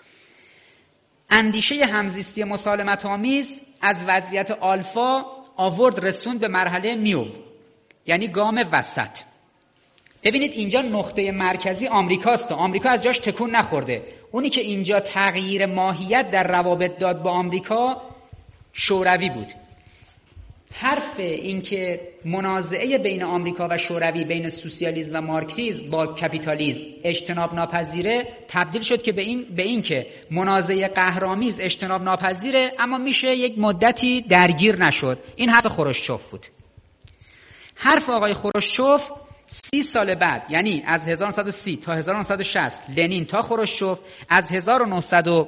اندیشه همزیستی مسالمت آمیز از وضعیت آلفا آورد رسوند به مرحله میو، یعنی گام وسط. ببینید اینجا نقطه مرکزی آمریکاست. آمریکا از جاش تکون نخورده. اونی که اینجا تغییر ماهیت در روابط داد با آمریکا شوروی بود. حرف این که منازعه بین آمریکا و شوروی، بین سوسیالیسم و مارکسیسم با کپیتالیسم اجتناب ناپذیره، تبدیل شد که به این به این که منازعه قهرآمیز اجتناب ناپذیره اما میشه یک مدتی درگیر نشد. این حرف خروشچوف بود. حرف آقای خروشچوف سی سال بعد، یعنی از هزار و نهصد و سی تا هزار و نهصد و شصت لنین تا خروشچوف، از هزار و نهصد و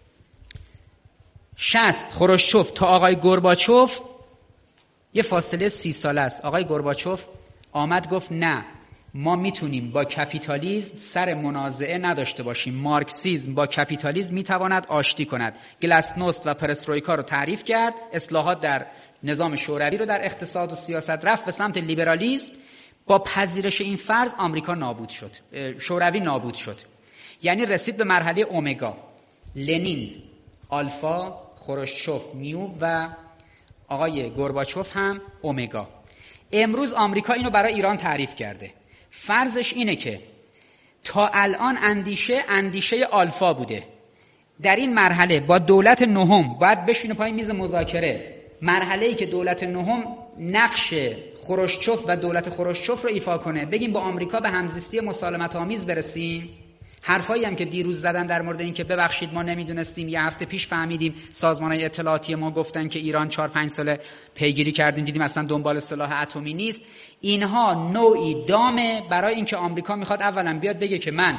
شصت خروشچوف تا آقای گورباچوف یه فاصله سی ساله است. آقای گورباچوف آمد گفت نه، ما میتونیم با کپیتالیسم سر منازعه نداشته باشیم. مارکسیسم با کپیتالیسم میتواند آشتی کند. گلاسنوست و پرسترویکا رو تعریف کرد. اصلاحات در نظام شوروی رو در اقتصاد و سیاست رفت به سمت لیبرالیسم. با پذیرش این فرض آمریکا نابود شد، شوروی نابود شد. یعنی رسید به مرحله اومگا. لنین آلفا، خروشچوف میو و آقای گورباچوف هم اومگا. امروز آمریکا اینو برای ایران تعریف کرده. فرضش اینه که تا الان اندیشه اندیشه آلفا بوده. در این مرحله با دولت نهم باید بشینه پای میز مذاکره. مرحله‌ای که دولت نهم نقش خروشچوف و دولت خروشچوف رو ایفا کنه، بگیم با آمریکا به همزیستی مسالمت آمیز برسیم. حرفایی هم که دیروز زدن در مورد این که ببخشید ما نمیدونستیم، یه هفته پیش فهمیدیم، سازمان‌های اطلاعاتی ما گفتن که ایران چهار پنج سال پیگیری کردیم دیدیم اصلا دنبال سلاح اتمی نیست. اینها نوعی دامه برای اینکه آمریکا میخواد اولا بیاد بگه که من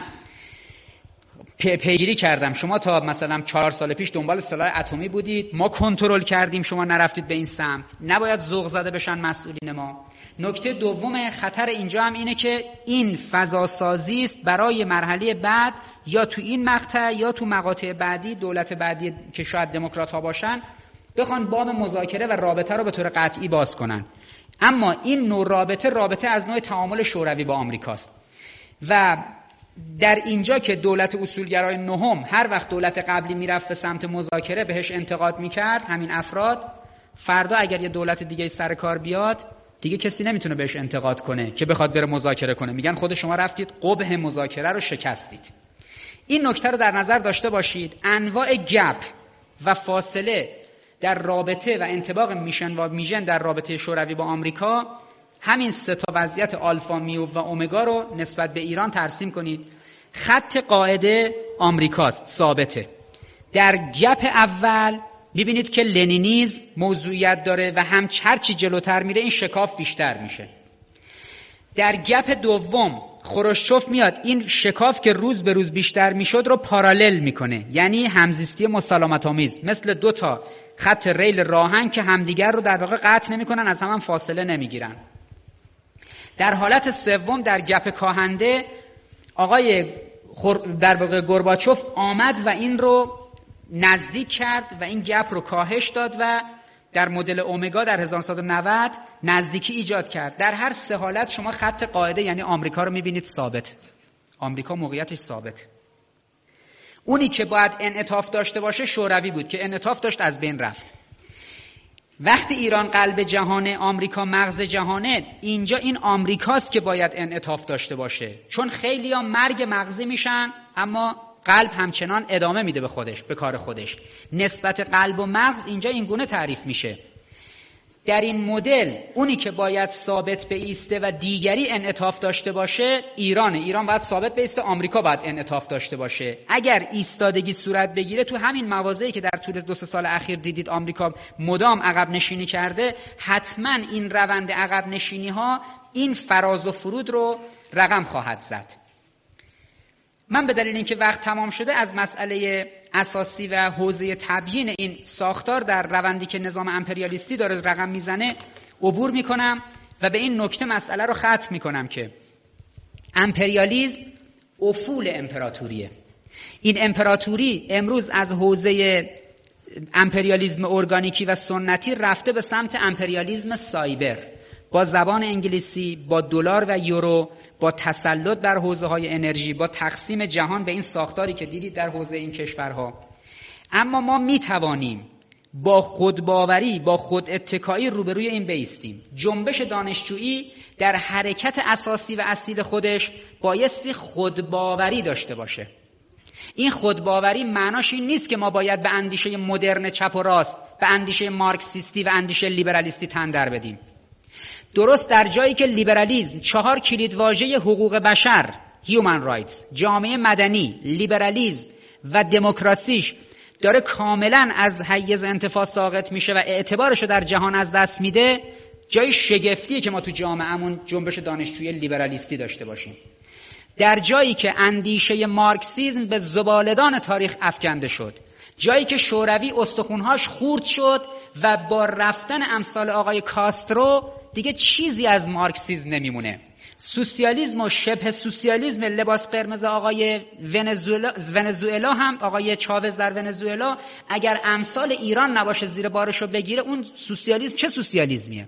پی پیگیری کردم، شما تا مثلا چهار سال پیش دنبال سلاح اتمی بودید، ما کنترل کردیم، شما نرفتید به این سمت، نباید ذوق زده بشن مسئولین ما. نکته دوم خطر اینجا هم اینه که این فضا سازی است برای مرحله بعد، یا تو این مقطع یا تو مقاطع بعدی، دولت بعدی که شاید دموکرات ها باشن بخوان باب مذاکره و رابطه رو به طور قطعی باز کنن. اما این نوع رابطه رابطه از نوع تعامل شوروی با آمریکاست و در اینجا که دولت اصولگرای نهم هر وقت دولت قبلی میرفت به سمت مذاکره بهش انتقاد میکرد، همین افراد، فردا اگر یه دولت دیگه سر کار بیاد دیگه کسی نمیتونه بهش انتقاد کنه که بخواد بره مذاکره کنه. میگن خود شما رفتید قبح مذاکره رو شکستید. این نکته رو در نظر داشته باشید. انواع گپ و فاصله در رابطه و انطباق میشن و میژن در رابطه شوروی با آمریکا، همین سه تا وضعیت آلفا، میو و اومگا رو نسبت به ایران ترسیم کنید. خط قاعده آمریکاست، ثابته. در گپ اول میبینید که لنینیزم موضوعیت داره و هم هرچی جلوتر میره این شکاف بیشتر میشه. در گپ دوم خروشچوف میاد این شکاف که روز به روز بیشتر میشد رو پارالل میکنه، یعنی همزیستی مسالمت آمیز، مثل دو تا خط ریل راهن که همدیگر رو در واقع قطع نمیکنن، از هم, هم فاصله نمیگیرن. در حالت سوم در گپ کاهنده آقای خور... در واقع گورباچوف آمد و این رو نزدیک کرد و این گپ رو کاهش داد و در مدل اومگا در هزار و نهصد و نود نزدیکی ایجاد کرد. در هر سه حالت شما خط قاعده یعنی آمریکا رو میبینید ثابت. آمریکا موقعیتش ثابت. اونی که باید انعطاف داشته باشه شوروی بود که انعطاف داشت، از بین رفت. وقتی ایران قلب جهانه، آمریکا مغز جهانه، اینجا این آمریکاست که باید انعطاف داشته باشه، چون خیلی ها مرگ مغزی میشن اما قلب همچنان ادامه میده به خودش، به کار خودش. نسبت قلب و مغز اینجا این گونه تعریف میشه. در این مدل اونی که باید ثابت بایسته و دیگری انعطاف داشته باشه ایرانه. ایران باید ثابت بایسته، آمریکا باید انعطاف داشته باشه. اگر ایستادگی صورت بگیره تو همین مواضعی که در طول دو سه سال اخیر دیدید آمریکا مدام عقب نشینی کرده، حتما این روند عقب نشینی ها این فراز و فرود رو رقم خواهد زد. من به دلیل اینکه وقت تمام شده از مسئله اساسی و حوزه تبیین این ساختار در روندی که نظام امپریالیستی داره رقم میزنه عبور میکنم و به این نکته مسئله رو ختم میکنم که امپریالیسم افول امپراتوریه. این امپراتوری امروز از حوزه امپریالیسم ارگانیکی و سنتی رفته به سمت امپریالیسم سایبر، با زبان انگلیسی، با دلار و یورو، با تسلط بر حوزه‌های انرژی، با تقسیم جهان به این ساختاری که دیدید در حوزه این کشورها. اما ما میتوانیم با خودباوری، با خود اتکایی روبروی این بایستیم. جنبش دانشجویی در حرکت اساسی و اصیل خودش بایستی خودباوری داشته باشه. این خودباوری معناش این نیست که ما باید به اندیشه مدرن چپ و راست، به اندیشه مارکسیستی و اندیشه لیبرالیستی تن در بدیم. درست در جایی که لیبرالیسم چهار کلیدواژه حقوق بشر، human rights، جامعه مدنی، لیبرالیسم و دموکراسیش داره کاملا از حیز انتفاع ساقط میشه و اعتبارش رو در جهان از دست میده، جای شگفتیه که ما تو جامعهمون جنبش دانشجویی لیبرالیستی داشته باشیم. در جایی که اندیشه مارکسیسم به زباله‌دان تاریخ افکنده شد، جایی که شوروی استخونهاش خورد شد و با رفتن امثال آقای کاسترو دیگه چیزی از مارکسیسم نمیمونه. سوسیالیسم و شبه سوسیالیسم لباس قرمز آقای ونزوئلا ونزوئلا هم، آقای چاوز در ونزوئلا، اگر امثال ایران نباشه زیر بارشو بگیره، اون سوسیالیسم چه سوسیالیسمیه؟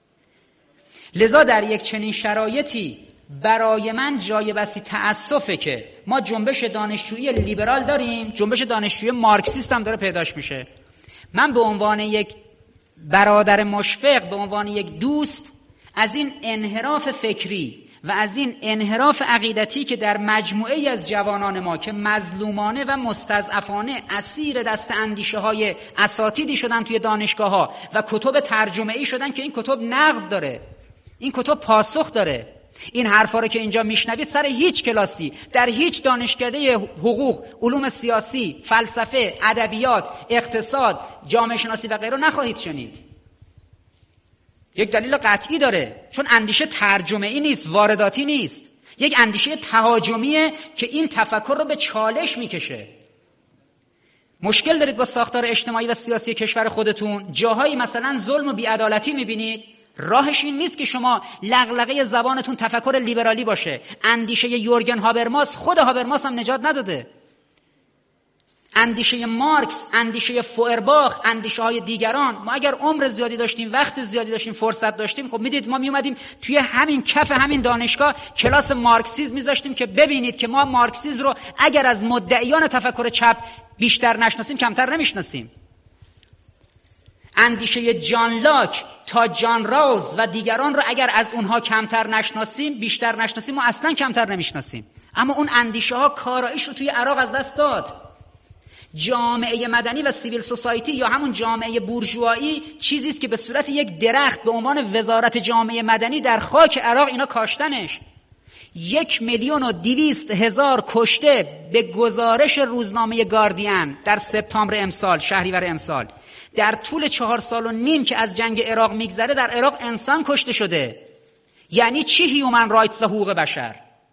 لذا در یک چنین شرایطی برای من جای بسی تأسفه که ما جنبش دانشجویی لیبرال داریم، جنبش دانشجویی مارکسیست هم داره پیداش میشه. من به عنوان یک برادر مشفق، به عنوان یک دوست، از این انحراف فکری و از این انحراف عقیدتی که در مجموعه از جوانان ما که مظلومانه و مستضعفانه اسیر دست اندیشه های اساتیدی شدن توی دانشگاه ها و کتب ترجمه ای شدن که این کتب نقد داره، این کتب پاسخ داره. این حرفا رو که اینجا میشنوید سر هیچ کلاسی در هیچ دانشکده حقوق، علوم سیاسی، فلسفه، ادبیات، اقتصاد، جامعه شناسی و غیره نخواهید شنید. یک دلیل قطعی داره، چون اندیشه ترجمه ای نیست، وارداتی نیست، یک اندیشه تهاجمیه که این تفکر رو به چالش میکشه. مشکل دارید با ساختار اجتماعی و سیاسی کشور خودتون، جاهایی مثلا ظلم و بی‌عدالتی میبینید، راهش این نیست که شما لغلغه زبانتون تفکر لیبرالی باشه. اندیشه یورگن هابرماس، خود هابرماس هم نجات نداده. اندیشه مارکس، اندیشه فوئرباخ، اندیشه های دیگران، ما اگر عمر زیادی داشتیم، وقت زیادی داشتیم، فرصت داشتیم، خب میدید ما میومدیم توی همین کف همین دانشگاه کلاس مارکسیسم میذاشتیم که ببینید که ما مارکسیسم رو اگر از مدعیان تفکر چپ بیشتر نشناسیم کمتر نمیشناسیم. اندیشه جان لاک تا جان راوز و دیگران رو اگر از اونها کمتر نشناسیم، بیشتر نشناسیم، ما اصلا کمتر نمیشناسیم. اما اون اندیشه ها کاراییش رو توی عراق از دست داد. جامعه مدنی و سیویل سوسایتی یا همون جامعه بورژوایی چیزی است که به صورت یک درخت به عنوان وزارت جامعه مدنی در خاک عراق اینا کاشتنش. یک میلیون و دویست هزار کشته به گزارش روزنامه گاردین در سپتامبر امسال، شهریور امسال. در طول چهار سال و نیم که از جنگ عراق میگذره در عراق انسان کشته شده. یعنی چی هیومن رایتس و حقوق بشر؟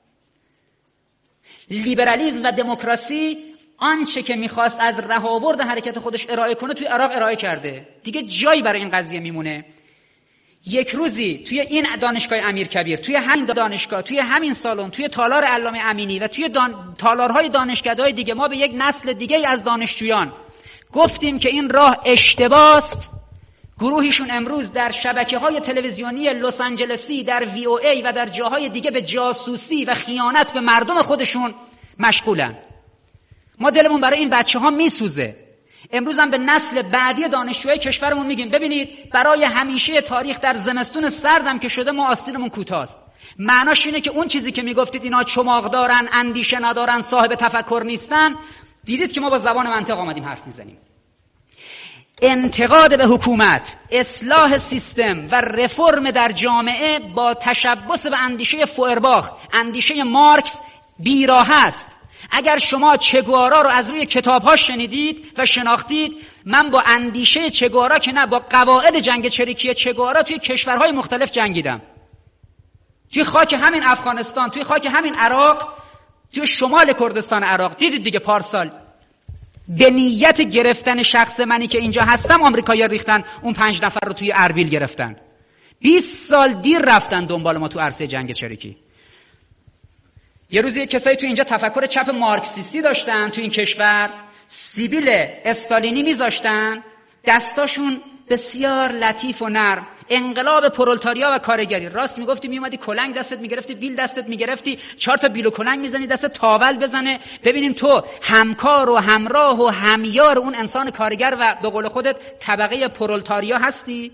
لیبرالیسم و دموکراسی آنچه که میخواست از رهاورد حرکت خودش ارائه کنه توی عراق ارائه کرده. دیگه جایی برای این قضیه میمونه. یک روزی توی این دانشگاه امیرکبیر، توی همین دانشگاه، توی همین سالن، توی تالار علامه امینی و توی دان... تالارهای دانشکده‌های دیگه ما به یک نسل دیگه از دانشجویان گفتیم که این راه اشتباست. گروهیشون امروز در شبکه‌های تلویزیونی لس آنجلسی، در وی او ای و در جاهای دیگه به جاسوسی و خیانت به مردم خودشون مشغولن. ما دلمون برای این بچه‌ها میسوزه. امروز هم به نسل بعدی دانشجوهای کشورمون میگیم ببینید برای همیشه تاریخ در زمستون سردم که شده ما آستینمون کوتاست. معناش اینه که اون چیزی که میگفتید اینا چماق دارن، اندیشه ندارن، صاحب تفکر نیستن، دیدید که ما با زبان منطق آمدیم حرف میزنیم. انتقاد به حکومت، اصلاح سیستم و رفرم در جامعه با تشبث به اندیشه فوئرباخ، اندیشه مارکس بیراه است. اگر شما چگوارا رو از روی کتاب‌ها شنیدید و شناختید، من با اندیشه چگوارا که نه، با قواعد جنگ چریکی چگوارا توی کشورهای مختلف جنگیدم. توی خاک همین افغانستان، توی خاک همین عراق، توی شمال کردستان عراق، دیدید دیگه پارسال به نیت گرفتن شخص منی که اینجا هستم آمریکایی‌ها ریختن اون پنج نفر رو توی اربیل گرفتن. بیست سال دیر رفتن دنبال ما تو عرصه جنگ چریکی. یه روزی کسایی تو اینجا تفکر چپ مارکسیستی داشتن تو این کشور، سیبیل استالینی میذاشتن، دستاشون بسیار لطیف و نرم، انقلاب پرولتاریا و کارگری. راست میگفتی، میومدی کلنگ دستت میگرفتی، بیل دستت میگرفتی، چهار تا بیل و کلنگ میزنی دستت تاول بزنه، ببینیم تو همکار و همراه و همیار اون انسان کارگر و به قول خودت طبقه پرولتاریا هستی.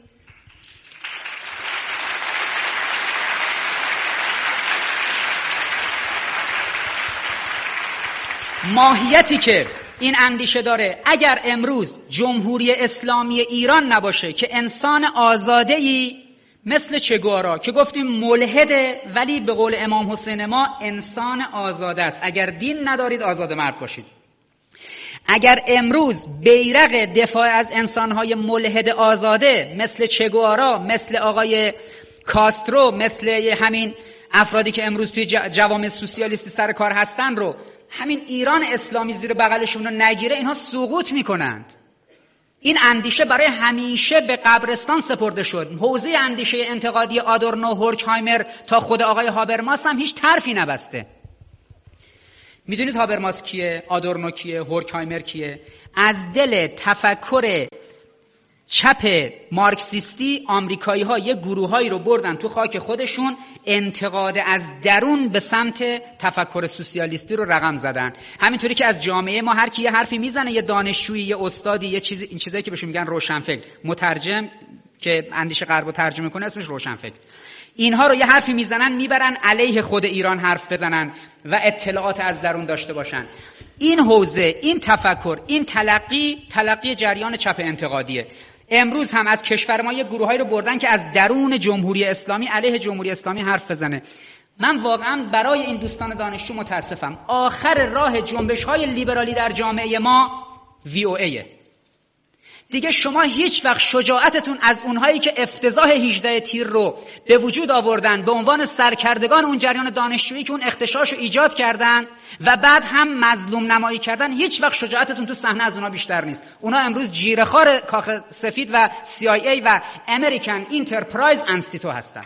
ماهیتی که این اندیشه داره، اگر امروز جمهوری اسلامی ایران نباشه که انسان آزاده‌ای مثل چگوارا که گفتیم ملحده ولی به قول امام حسین ما انسان آزاده است، اگر دین ندارید آزاده مرد باشید. اگر امروز بیرق دفاع از انسانهای ملحد آزاده مثل چگوارا، مثل آقای کاسترو، مثل همین افرادی که امروز توی جوامع سوسیالیستی سر کار هستن رو همین ایران اسلامی زیر بغلشون رو نگیره، اینها سقوط میکنند. این اندیشه برای همیشه به قبرستان سپرده شد. حوزه اندیشه انتقادی آدورنو، هورکهایمر تا خود آقای هابرماس هم هیچ طرفی نبسته. میدونید هابرماس کیه؟ آدورنو کیه؟ هورکهایمر کیه؟ از دل تفکر چپ مارکسیستی آمریکایی ها یه گروهایی رو بردن تو خاک خودشون، انتقاد از درون به سمت تفکر سوسیالیستی رو رقم زدن. همینطوری که از جامعه ما هر کی یه حرفی میزنه، یه دانشجویی، یه استادی، یه چیزی، این چیزایی که بهشون میگن روشنفکر، مترجم که اندیشه غرب رو ترجمه کنه اسمش روشنفکر، اینها رو یه حرفی میزنن میبرن علیه خود ایران حرف بزنن و اطلاعات از درون داشته باشن. این حوزه، این تفکر، این تلقی تلقی جریان چپ انتقادیه. امروز هم از کشور ما یه گروهایی رو بردن که از درون جمهوری اسلامی علیه جمهوری اسلامی حرف بزنه. من واقعا برای این دوستان دانشجو متاسفم. آخر راه جنبش‌های لیبرالی در جامعه ما وی او ایه. دیگه شما هیچ وقت شجاعتتون از اونهایی که افتضاح هجده تیر رو به وجود آوردن به عنوان سرکردگان اون جریان دانشجویی که اون اختشاش رو ایجاد کردن و بعد هم مظلوم نمایی کردن، هیچ وقت شجاعتتون تو صحنه از اونها بیشتر نیست. اونها امروز جیره‌خوار کاخ سفید و سی آی ای و امریکن انترپرایز انستیتو هستن.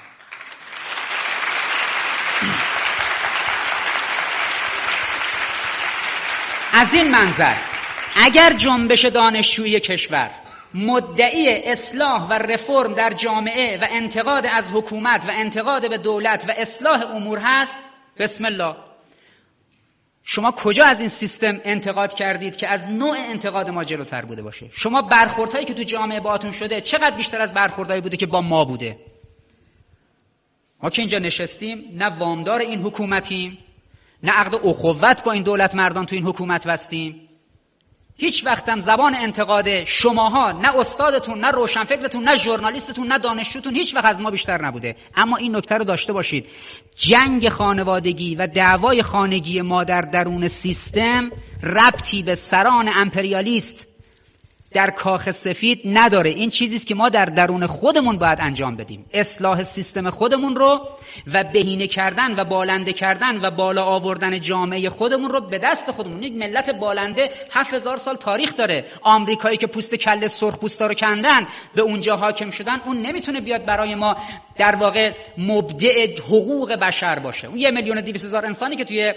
از این منظر اگر جنبش دانشجویی کشور مدعی اصلاح و رفرم در جامعه و انتقاد از حکومت و انتقاد به دولت و اصلاح امور هست، بسم الله. شما کجا از این سیستم انتقاد کردید که از نوع انتقاد ما جلوتر بوده باشه؟ شما برخوردهایی که تو جامعه باهاتون شده چقدر بیشتر از برخوردهایی بوده که با ما بوده؟ ما که اینجا نشستیم نه وامدار این حکومتیم، نه عقد اخوت با این دولت مردان تو این حکومت بستیم. هیچ وقتم زبان انتقاد شماها، نه استادتون، نه روشنفکرتون، نه ژورنالیستتون، نه دانشجوتون هیچ وقت از ما بیشتر نبوده. اما این نکته رو داشته باشید، جنگ خانوادگی و دعوای خانگی ما در درون سیستم ربطی به سران امپریالیست در کاخ سفید نداره. این چیزی است که ما در درون خودمون باید انجام بدیم، اصلاح سیستم خودمون رو و بهینه کردن و بالنده کردن و بالا آوردن جامعه خودمون رو به دست خودمون. یک ملت بالنده هفت هزار سال تاریخ داره. آمریکایی که پوست کله سرخپوستا رو کندن به اونجا حاکم شدن، اون نمیتونه بیاد برای ما در واقع مبدع حقوق بشر باشه. اون یه میلیون و دویست هزار انسانی که توی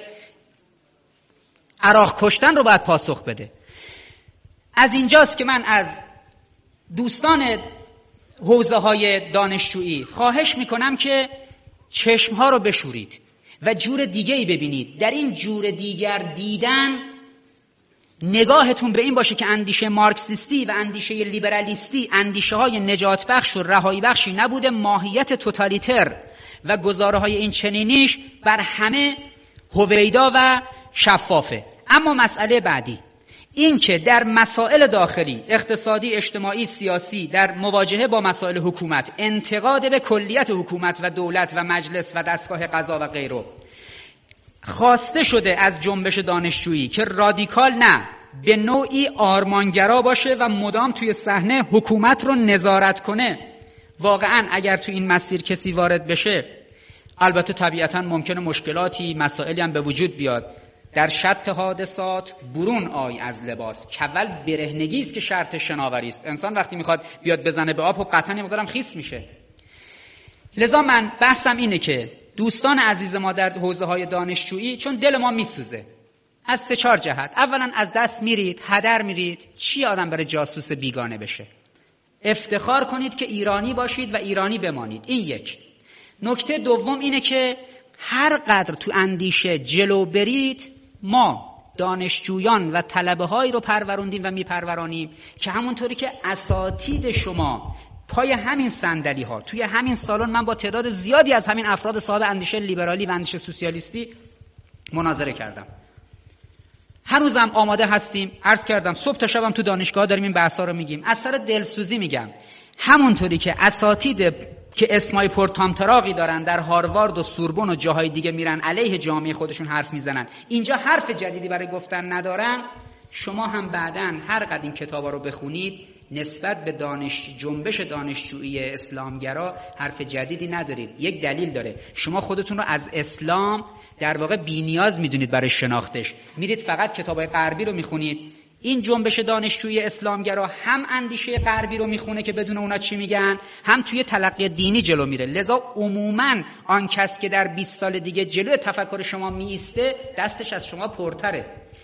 عراق کشتن رو باید پاسخ بده. از اینجاست که من از دوستان حوزه های دانشجویی خواهش میکنم که چشمها رو بشورید و جور دیگه‌ای ببینید. در این جور دیگر دیدن نگاهتون به این باشه که اندیشه مارکسیستی و اندیشه لیبرالیستی اندیشه های نجات بخش و رهایی بخشی نبوده. ماهیت توتالیتر و گزاره های این چنینیش بر همه هویدا و شفافه. اما مسئله بعدی این که در مسائل داخلی، اقتصادی، اجتماعی، سیاسی، در مواجهه با مسائل حکومت، انتقاد به کلیت حکومت و دولت و مجلس و دستگاه قضا و غیره خواسته شده از جنبش دانشجویی که رادیکال نه، به نوعی آرمانگرا باشه و مدام توی صحنه حکومت رو نظارت کنه. واقعا اگر تو این مسیر کسی وارد بشه، البته طبیعتا ممکنه مشکلاتی، مسائلی هم به وجود بیاد. در شط حادثات برون آی از لباس، کول برهنگی است که شرط شناوری است. انسان وقتی میخواد بیاد بزنه به آب و قطعا مقدارم خیس میشه. لذا من بحثم اینه که دوستان عزیز ما در حوزه‌های دانشجویی، چون دل ما میسوزه از سه چهار جهت. اولا از دست میرید، هدر میرید. چی آدم برای جاسوس بیگانه بشه؟ افتخار کنید که ایرانی باشید و ایرانی بمانید. این یک. نکته دوم اینه که هر قدر تو اندیشه جلو برید، ما دانشجویان و طلبه هایی رو پروروندیم و میپرورانیم که همونطوری که اساتید شما پای همین صندلی ها توی همین سالن، من با تعداد زیادی از همین افراد صاحب اندیشه لیبرالی و اندیشه سوسیالیستی مناظره کردم. هنوزم آماده هستیم. عرض کردم صبح تا شبم تو دانشگاه داریم این بحثا رو میگیم. از سر دلسوزی میگم، همونطوری که اساتید که اسمای پرطامطراقی دارن در هاروارد و سوربن و جاهای دیگه میرن علیه جامعه خودشون حرف میزنن، اینجا حرف جدیدی برای گفتن ندارن، شما هم بعداً هر قدر این کتابا رو بخونید نسبت به دانش جنبش دانشجویی اسلامگرا حرف جدیدی ندارید. یک دلیل داره، شما خودتون رو از اسلام در واقع بی‌نیاز میدونید برای شناختش، میرید فقط کتابای غربی رو میخونید. این جنبش دانشجویی اسلامگرا هم اندیشه غربی رو میخونه که بدون اونا چی میگن، هم توی تلقی دینی جلو میره. لذا عموماً آن کس که در بیست سال دیگه جلوی تفکر شما میایسته دستش از شما پرتره.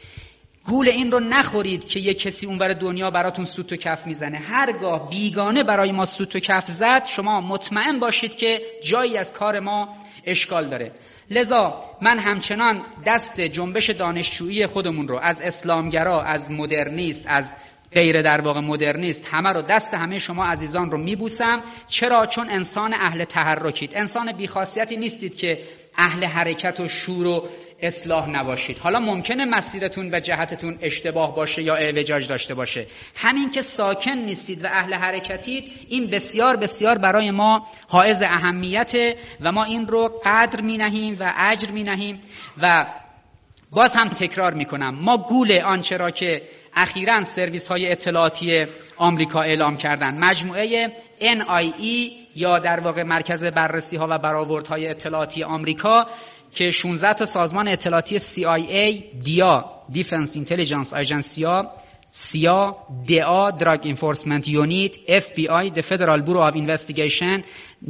گول این رو نخورید که یک کسی اونور دنیا براتون سوت و کف میزنه. هرگاه بیگانه برای ما سوت و کف زد، شما مطمئن باشید که جایی از کار ما اشکال داره. لذا من همچنان دست جنبش دانشجویی خودمون رو از اسلامگرا، از مدرنیست، از غیر در واقع مدرنیست، همه رو دست همه شما عزیزان رو میبوسم. چرا؟ چون انسان اهل تحرکید، انسان بیخاصیتی نیستید که اهل حرکت و شور و اصلاح نباشید. حالا ممکنه مسیرتون و جهتتون اشتباه باشه یا اعوجاج داشته باشه، همین که ساکن نیستید و اهل حرکتید این بسیار بسیار برای ما حائز اهمیته و ما این رو قدر می نهیم و اجر می نهیم. و باز هم تکرار می کنم، ما گول آنچه را که اخیراً سرویس های اطلاعاتی آمریکا اعلام کردن، مجموعه ان آی ای یا در واقع مرکز بررسی ها و برآوردهای اطلاعاتی آمریکا که شانزده تا سازمان اطلاعاتی سی آی ای، دیا دیفنس اینتلیجنس آژانسیا، سیا، دیا دراگ انفورسمنت یونیت، اف بی آی، the Federal Bureau of Investigation،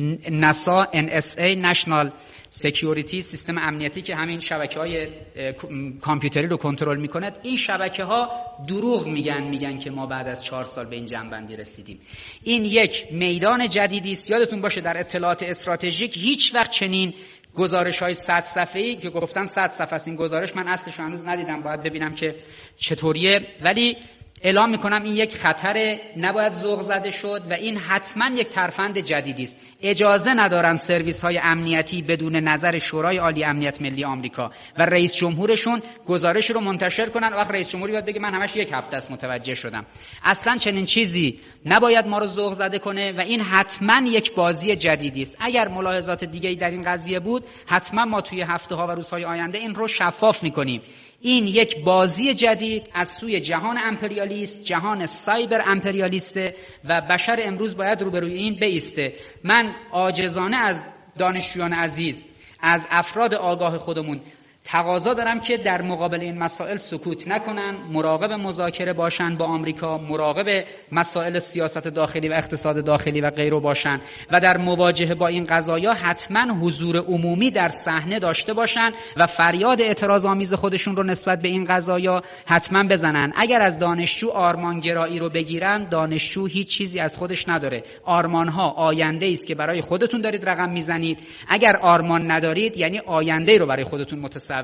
ناسا، ان اس ای، نشنال سکیوریتی، سیستم امنیتی که همین شبکه‌های کامپیوتری رو کنترل میکنه، این شبکه‌ها دروغ میگن میگن که ما بعد از چهار سال به این جنبندی رسیدیم. این یک میدان جدیدی است. یادتون باشه در اطلاعات استراتژیک هیچ وقت چنین گزارش‌های صد صفحه‌ای که گفتن صد صفحه است، این گزارش من اصلش هنوز ندیدم، باید ببینم که چطوریه، ولی اعلام میکنم این یک خطر، نباید ذوق زده شد و این حتما یک ترفند جدیدی است. اجازه ندارن سرویس های امنیتی بدون نظر شورای عالی امنیت ملی آمریکا و رئیس جمهورشون گزارش رو منتشر کنن. وقت رئیس جمهوری باید بگه من همش یک هفته است متوجه شدم. اصلا چنین چیزی نباید ما رو ذوق زده کنه و این حتما یک بازی جدیدی است. اگر ملاحظات دیگه‌ای در این قضیه بود حتما ما توی هفته ها و روزهای آینده این رو شفاف میکنیم. این یک بازی جدید از سوی جهان امپریالیست، جهان سایبر امپریالیسته و بشر امروز باید روبروی این بایسته. من عاجزانه از دانشجویان عزیز، از افراد آگاه خودمون تقاضا دارم که در مقابل این مسائل سکوت نکنن، مراقب مذاکره باشن با آمریکا، مراقب مسائل سیاست داخلی و اقتصاد داخلی و غیره باشن و در مواجهه با این قضایا حتما حضور عمومی در صحنه داشته باشن و فریاد اعتراض آمیز خودشون رو نسبت به این قضایا حتما بزنن. اگر از دانشجو آرمانگرایی رو بگیرن، دانشجو هیچ چیزی از خودش نداره. آرمانها آینده است که برای خودتون دارید رقم میزنید. اگر آرمان ندارید یعنی آینده رو برای خودتون متصور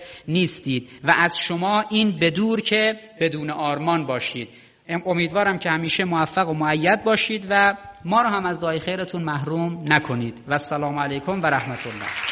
نیستید و از شما این بدور که بدون آرمان باشید. امیدوارم که همیشه موفق و مؤید باشید و ما رو هم از دعای خیرتون محروم نکنید. و السلام علیکم و رحمت الله.